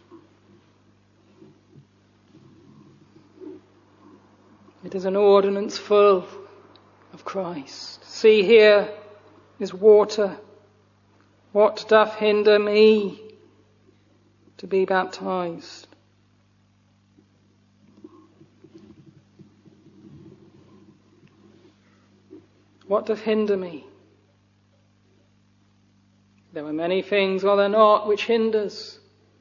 It is an ordinance full of Christ. See, here is water. What doth hinder me to be baptized? What doth hinder me? There are many things, are there not, which hinders.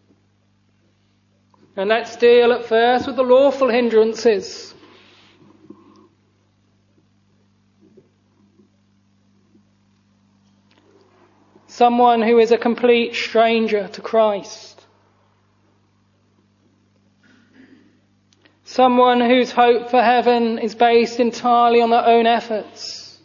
And let's deal at first with the lawful hindrances. Someone who is a complete stranger to Christ. Someone whose hope for heaven is based entirely on their own efforts.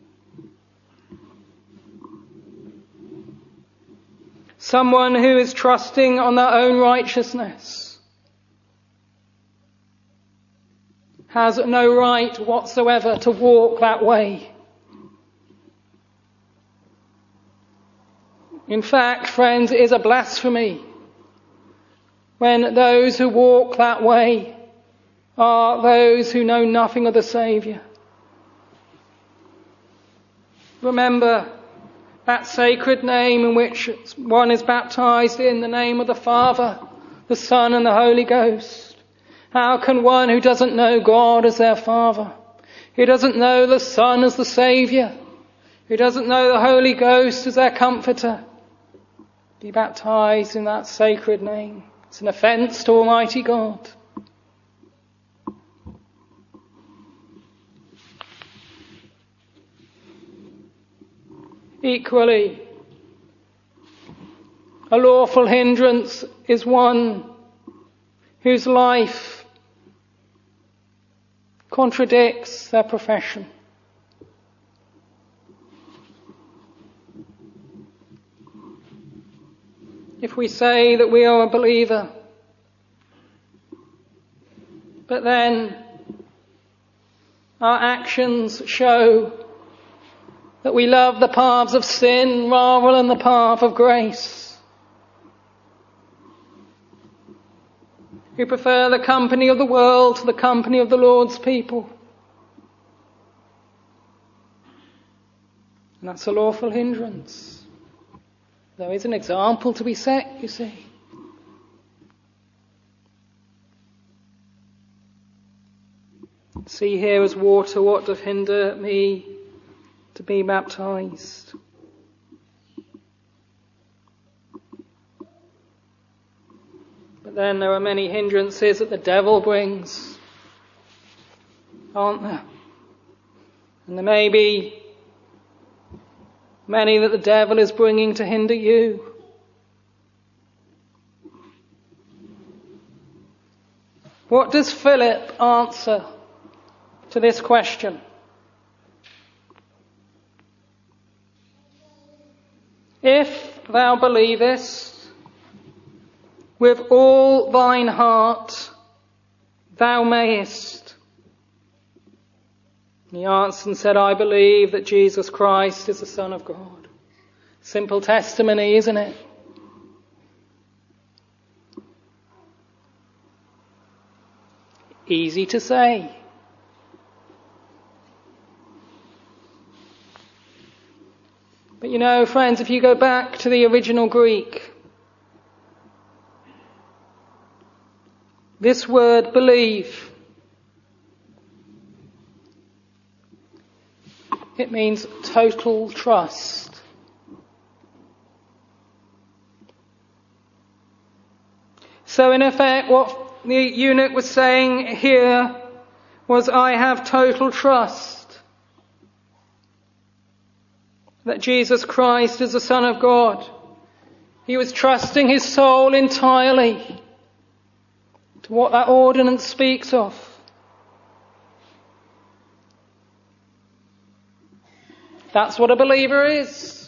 Someone who is trusting on their own righteousness has no right whatsoever to walk that way. In fact, friends, it is a blasphemy when those who walk that way are those who know nothing of the Saviour. Remember that sacred name in which one is baptized in, the name of the Father, the Son and the Holy Ghost. How can one who doesn't know God as their Father, who doesn't know the Son as the Saviour, who doesn't know the Holy Ghost as their Comforter, be baptized in that sacred name? It's an offence to Almighty God. Equally, a lawful hindrance is one whose life contradicts their profession. If we say that we are a believer, but then our actions show that we love the paths of sin rather than the path of grace, we prefer the company of the world to the company of the Lord's people, and that's a lawful hindrance. There is an example to be set, you see. See, here is water. What doth hinder me to be baptized? But then there are many hindrances that the devil brings, aren't there? And there may be many that the devil is bringing to hinder you. What does Philip answer to this question? If thou believest with all thine heart, thou mayest. He answered and said, I believe that Jesus Christ is the Son of God. Simple testimony, isn't it? Easy to say, You know, friends, if you go back to the original Greek, this word believe, it means total trust. So in effect, what the eunuch was saying here was, I have total trust that Jesus Christ is the Son of God. He was trusting his soul entirely to what that ordinance speaks of. That's what a believer is.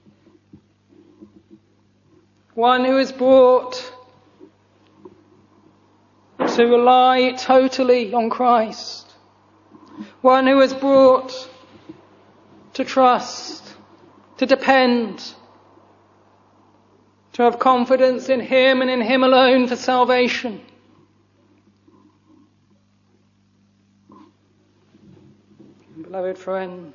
One who is brought to rely totally on Christ. One who is brought to trust, to depend, to have confidence in him and in him alone for salvation. Beloved friend,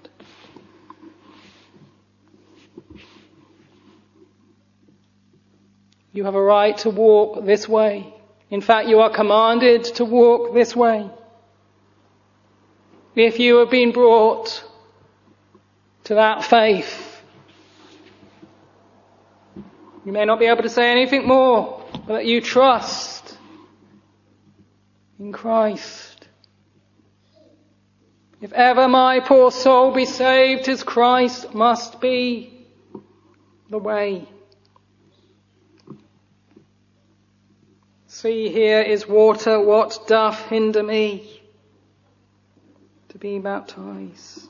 you have a right to walk this way. In fact, you are commanded to walk this way. If you have been brought to that faith, you may not be able to say anything more, but that you trust in Christ. If ever my poor soul be saved, 'tis Christ must be the way. See, here is water, what doth hinder me to be baptized?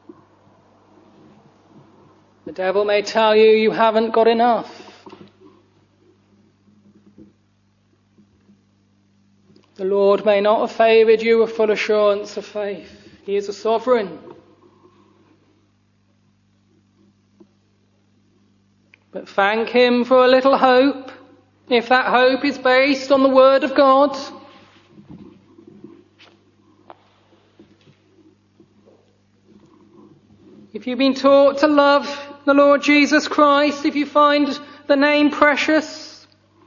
The devil may tell you you haven't got enough. The Lord may not have favoured you with full assurance of faith. He is a sovereign. But thank him for a little hope, if that hope is based on the Word of God. If you've been taught to love the Lord Jesus Christ, if you find the name precious,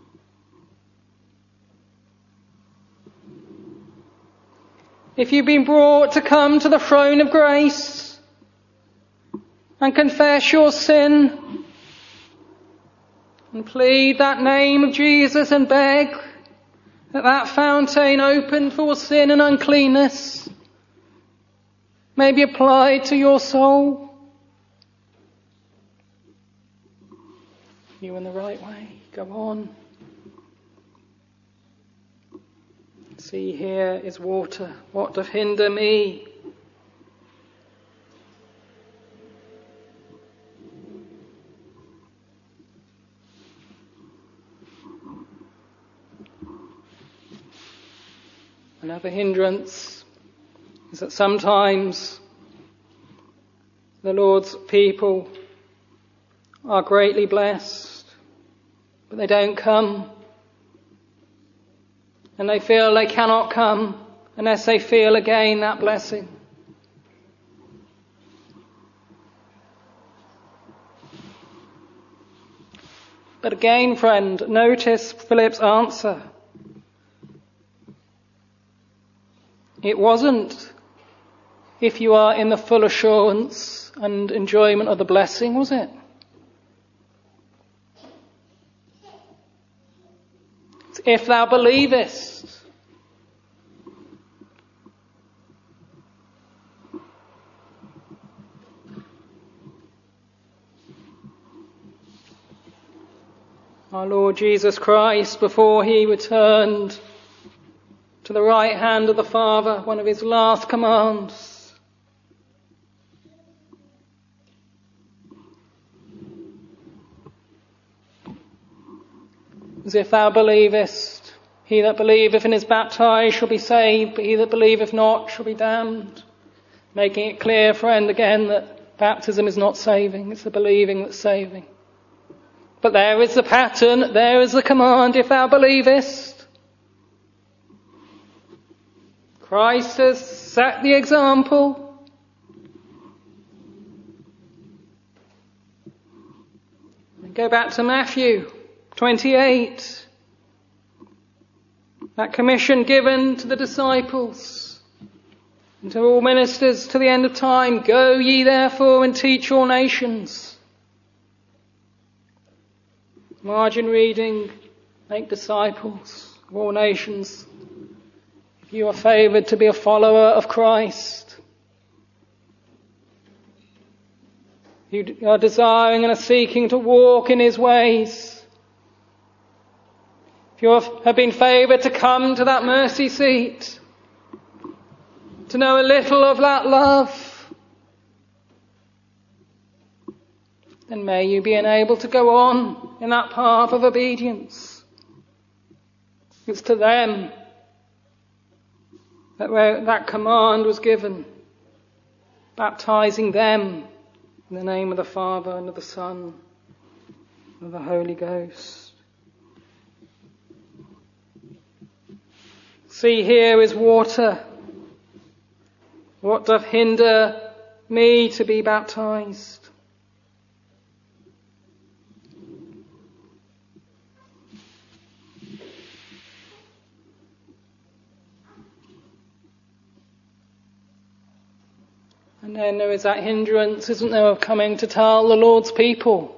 if you've been brought to come to the throne of grace and confess your sin and plead that name of Jesus and beg that that fountain opened for sin and uncleanness may be applied to your soul, you in the right way. Go on. See, here is water. What doth hinder me? Another hindrance is that sometimes the Lord's people are greatly blessed, but they don't come. And they feel they cannot come unless they feel again that blessing. But again, friend, notice Philip's answer. It wasn't if you are in the full assurance and enjoyment of the blessing, was it? It's if thou believest. Our Lord Jesus Christ, before he returned to the right hand of the Father, one of his last commands, as if thou believest, he that believeth and is baptized shall be saved, but he that believeth not shall be damned. Making it clear, friend, again that baptism is not saving, it's the believing that's saving. But there is the pattern, there is the command, if thou believest. Christ has set the example. Go back to Matthew twenty-eight. That commission given to the disciples and to all ministers to the end of time. Go ye therefore and teach all nations. Margin reading, make disciples of all nations. If you are favoured to be a follower of Christ, you are desiring and are seeking to walk in his ways. If you have been favoured to come to that mercy seat, to know a little of that love, then may you be enabled to go on in that path of obedience. It's to them that that command was given, baptizing them in the name of the Father and of the Son and of the Holy Ghost. See, here is water. What doth hinder me to be baptized? And then there is that hindrance, isn't there, of coming to tell the Lord's people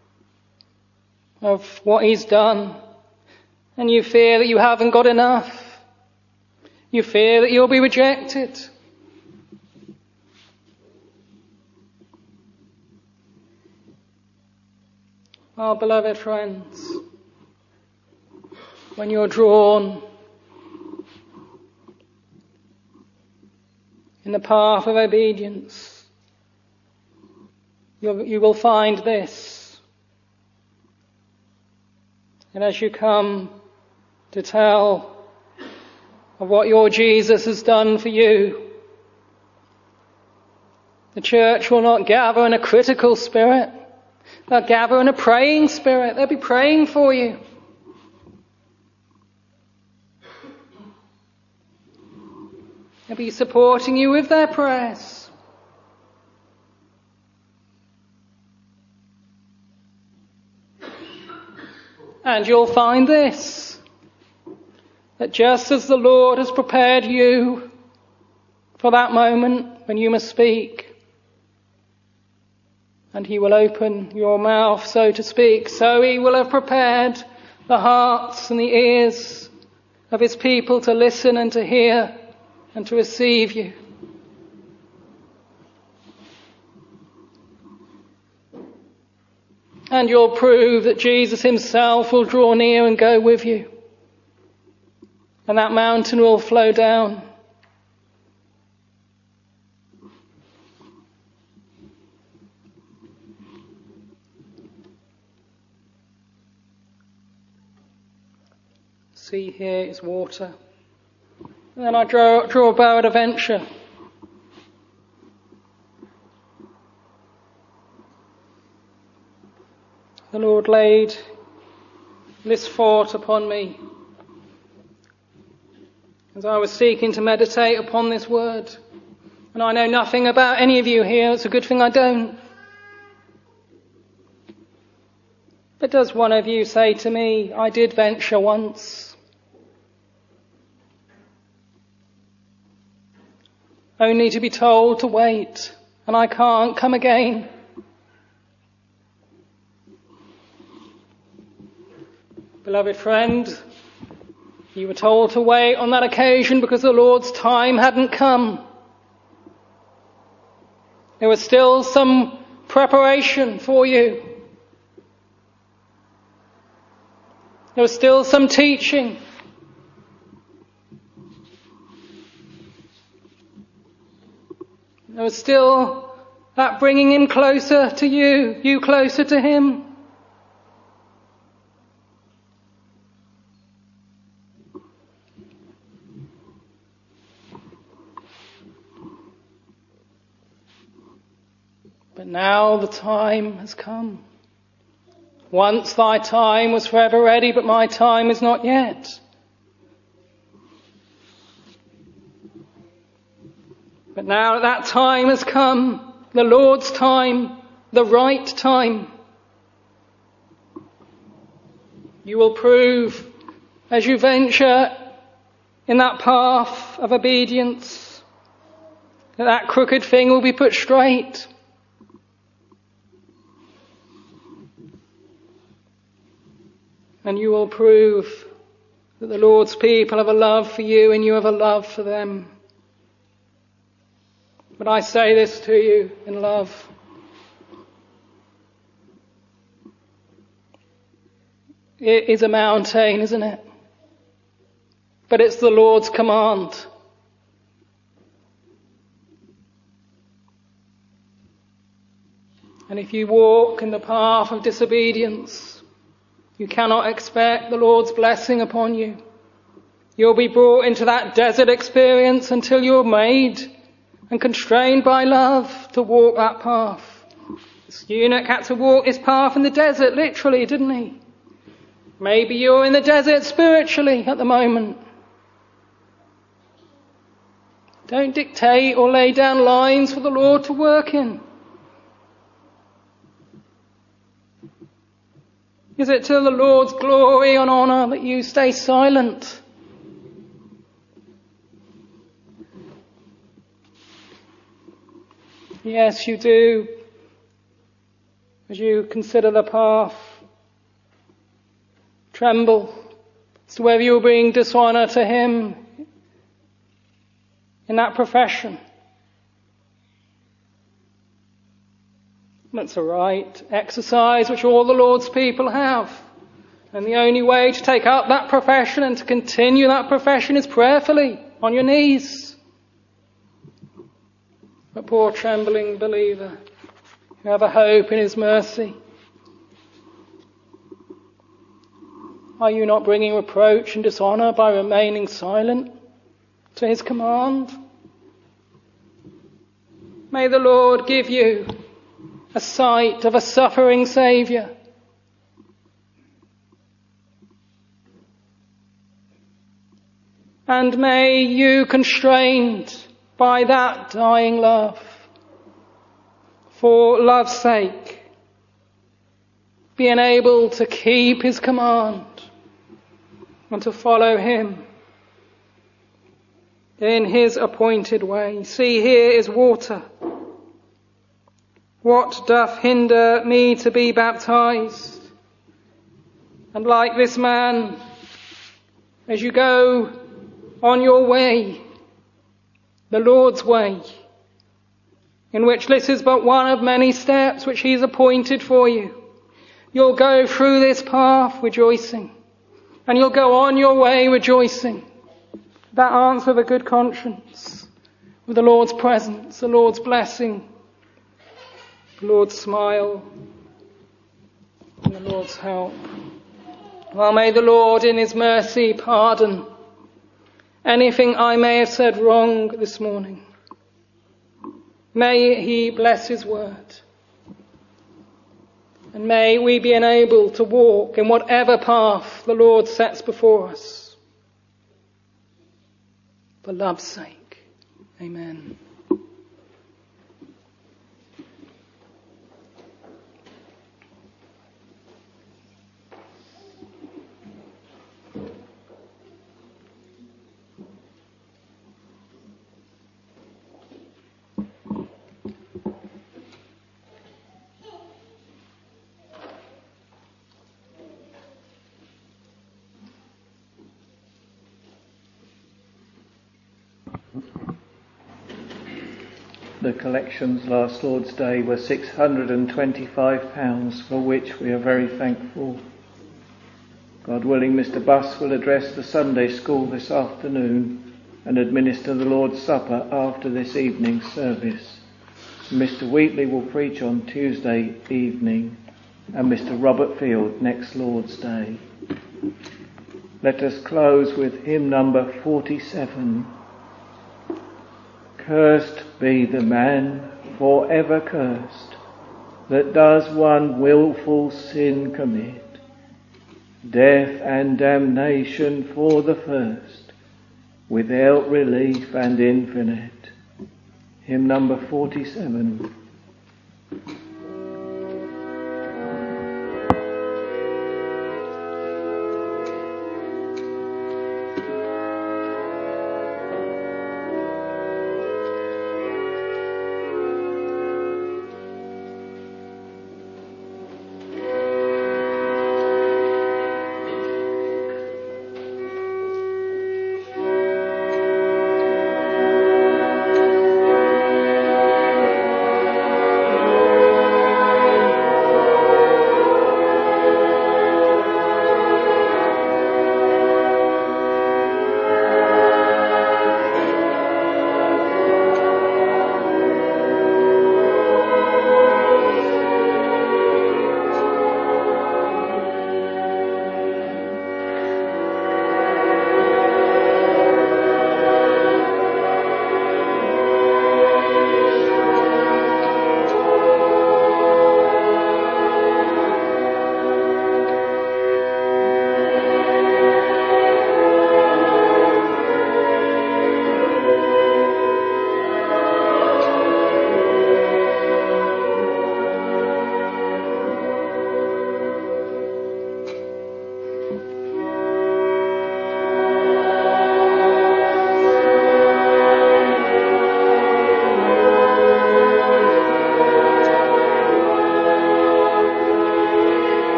of what he's done. And you fear that you haven't got enough. You fear that you'll be rejected. Our beloved friends, when you're drawn in the path of obedience, you'll, you will find this. And as you come to tell of what your Jesus has done for you, the church will not gather in a critical spirit. They'll gather in a praying spirit. They'll be praying for you. They'll be supporting you with their prayers. And you'll find this, that just as the Lord has prepared you for that moment when you must speak, and he will open your mouth, so to speak, so he will have prepared the hearts and the ears of his people to listen and to hear and to receive you. And you'll prove that Jesus himself will draw near and go with you. And that mountain will flow down. See, here is water. And then I draw, draw a bow at a venture. The Lord laid this thought upon me as I was seeking to meditate upon this word. And I know nothing about any of you here. It's a good thing I don't. But does one of you say to me, I did venture once, only to be told to wait, and I can't come again? Beloved friend, you were told to wait on that occasion because the Lord's time hadn't come. There was still some preparation for you. There was still some teaching. There was still that bringing him closer to you, you closer to him. But now the time has come. Once thy time was forever ready, but my time is not yet. But now that time has come, the Lord's time, the right time. You will prove, as you venture in that path of obedience, that that crooked thing will be put straight. And you will prove that the Lord's people have a love for you and you have a love for them. But I say this to you in love. It is a mountain, isn't it? But it's the Lord's command. And if you walk in the path of disobedience, you cannot expect the Lord's blessing upon you. You'll be brought into that desert experience until you're made and constrained by love to walk that path. This eunuch had to walk his path in the desert, literally, didn't he? Maybe you're in the desert spiritually at the moment. Don't dictate or lay down lines for the Lord to work in. Is it to the Lord's glory and honour that you stay silent? Yes, you do. As you consider the path, tremble as to whether you're bringing dishonour to Him in that profession. That's a right exercise which all the Lord's people have. And the only way to take up that profession and to continue that profession is prayerfully, on your knees. But poor trembling believer, you have a hope in His mercy. Are you not bringing reproach and dishonour by remaining silent to His command? May the Lord give you a sight of a suffering Saviour. And may you, constrained by that dying love, for love's sake, be enabled to keep His command and to follow Him in His appointed way. See, here is water. What doth hinder me to be baptized? And like this man, as you go on your way, the Lord's way, in which this is but one of many steps which He's appointed for you, you'll go through this path rejoicing, and you'll go on your way rejoicing. That answer of a good conscience, with the Lord's presence, the Lord's blessing, the Lord's smile, and the Lord's help. Well, may the Lord in His mercy pardon anything I may have said wrong this morning. May He bless His word. And may we be enabled to walk in whatever path the Lord sets before us. For love's sake. Amen. The collections last Lord's Day were six hundred twenty-five pounds, for which we are very thankful. God willing, Mister Buss will address the Sunday school this afternoon and administer the Lord's Supper after this evening's service. Mister Wheatley will preach on Tuesday evening, and Mister Robert Field next Lord's Day. Let us close with hymn number forty-seven. Cursed be the man, for ever cursed, that does one wilful sin commit. Death and damnation for the first, without relief and infinite. Hymn number forty-seven.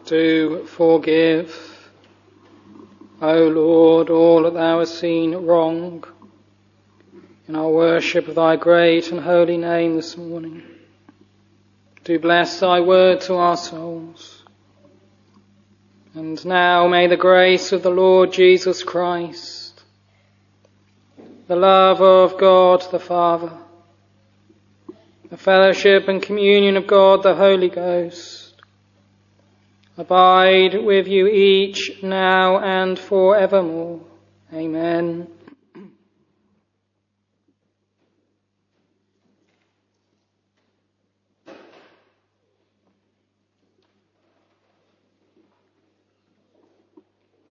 do forgive. O Lord, all that thou hast seen wrong in our worship of thy great and holy name this morning, do bless thy word to our souls. And now may the grace of the Lord Jesus Christ, the love of God the Father, the fellowship and communion of God the Holy Ghost, abide with you each now and forevermore. Amen.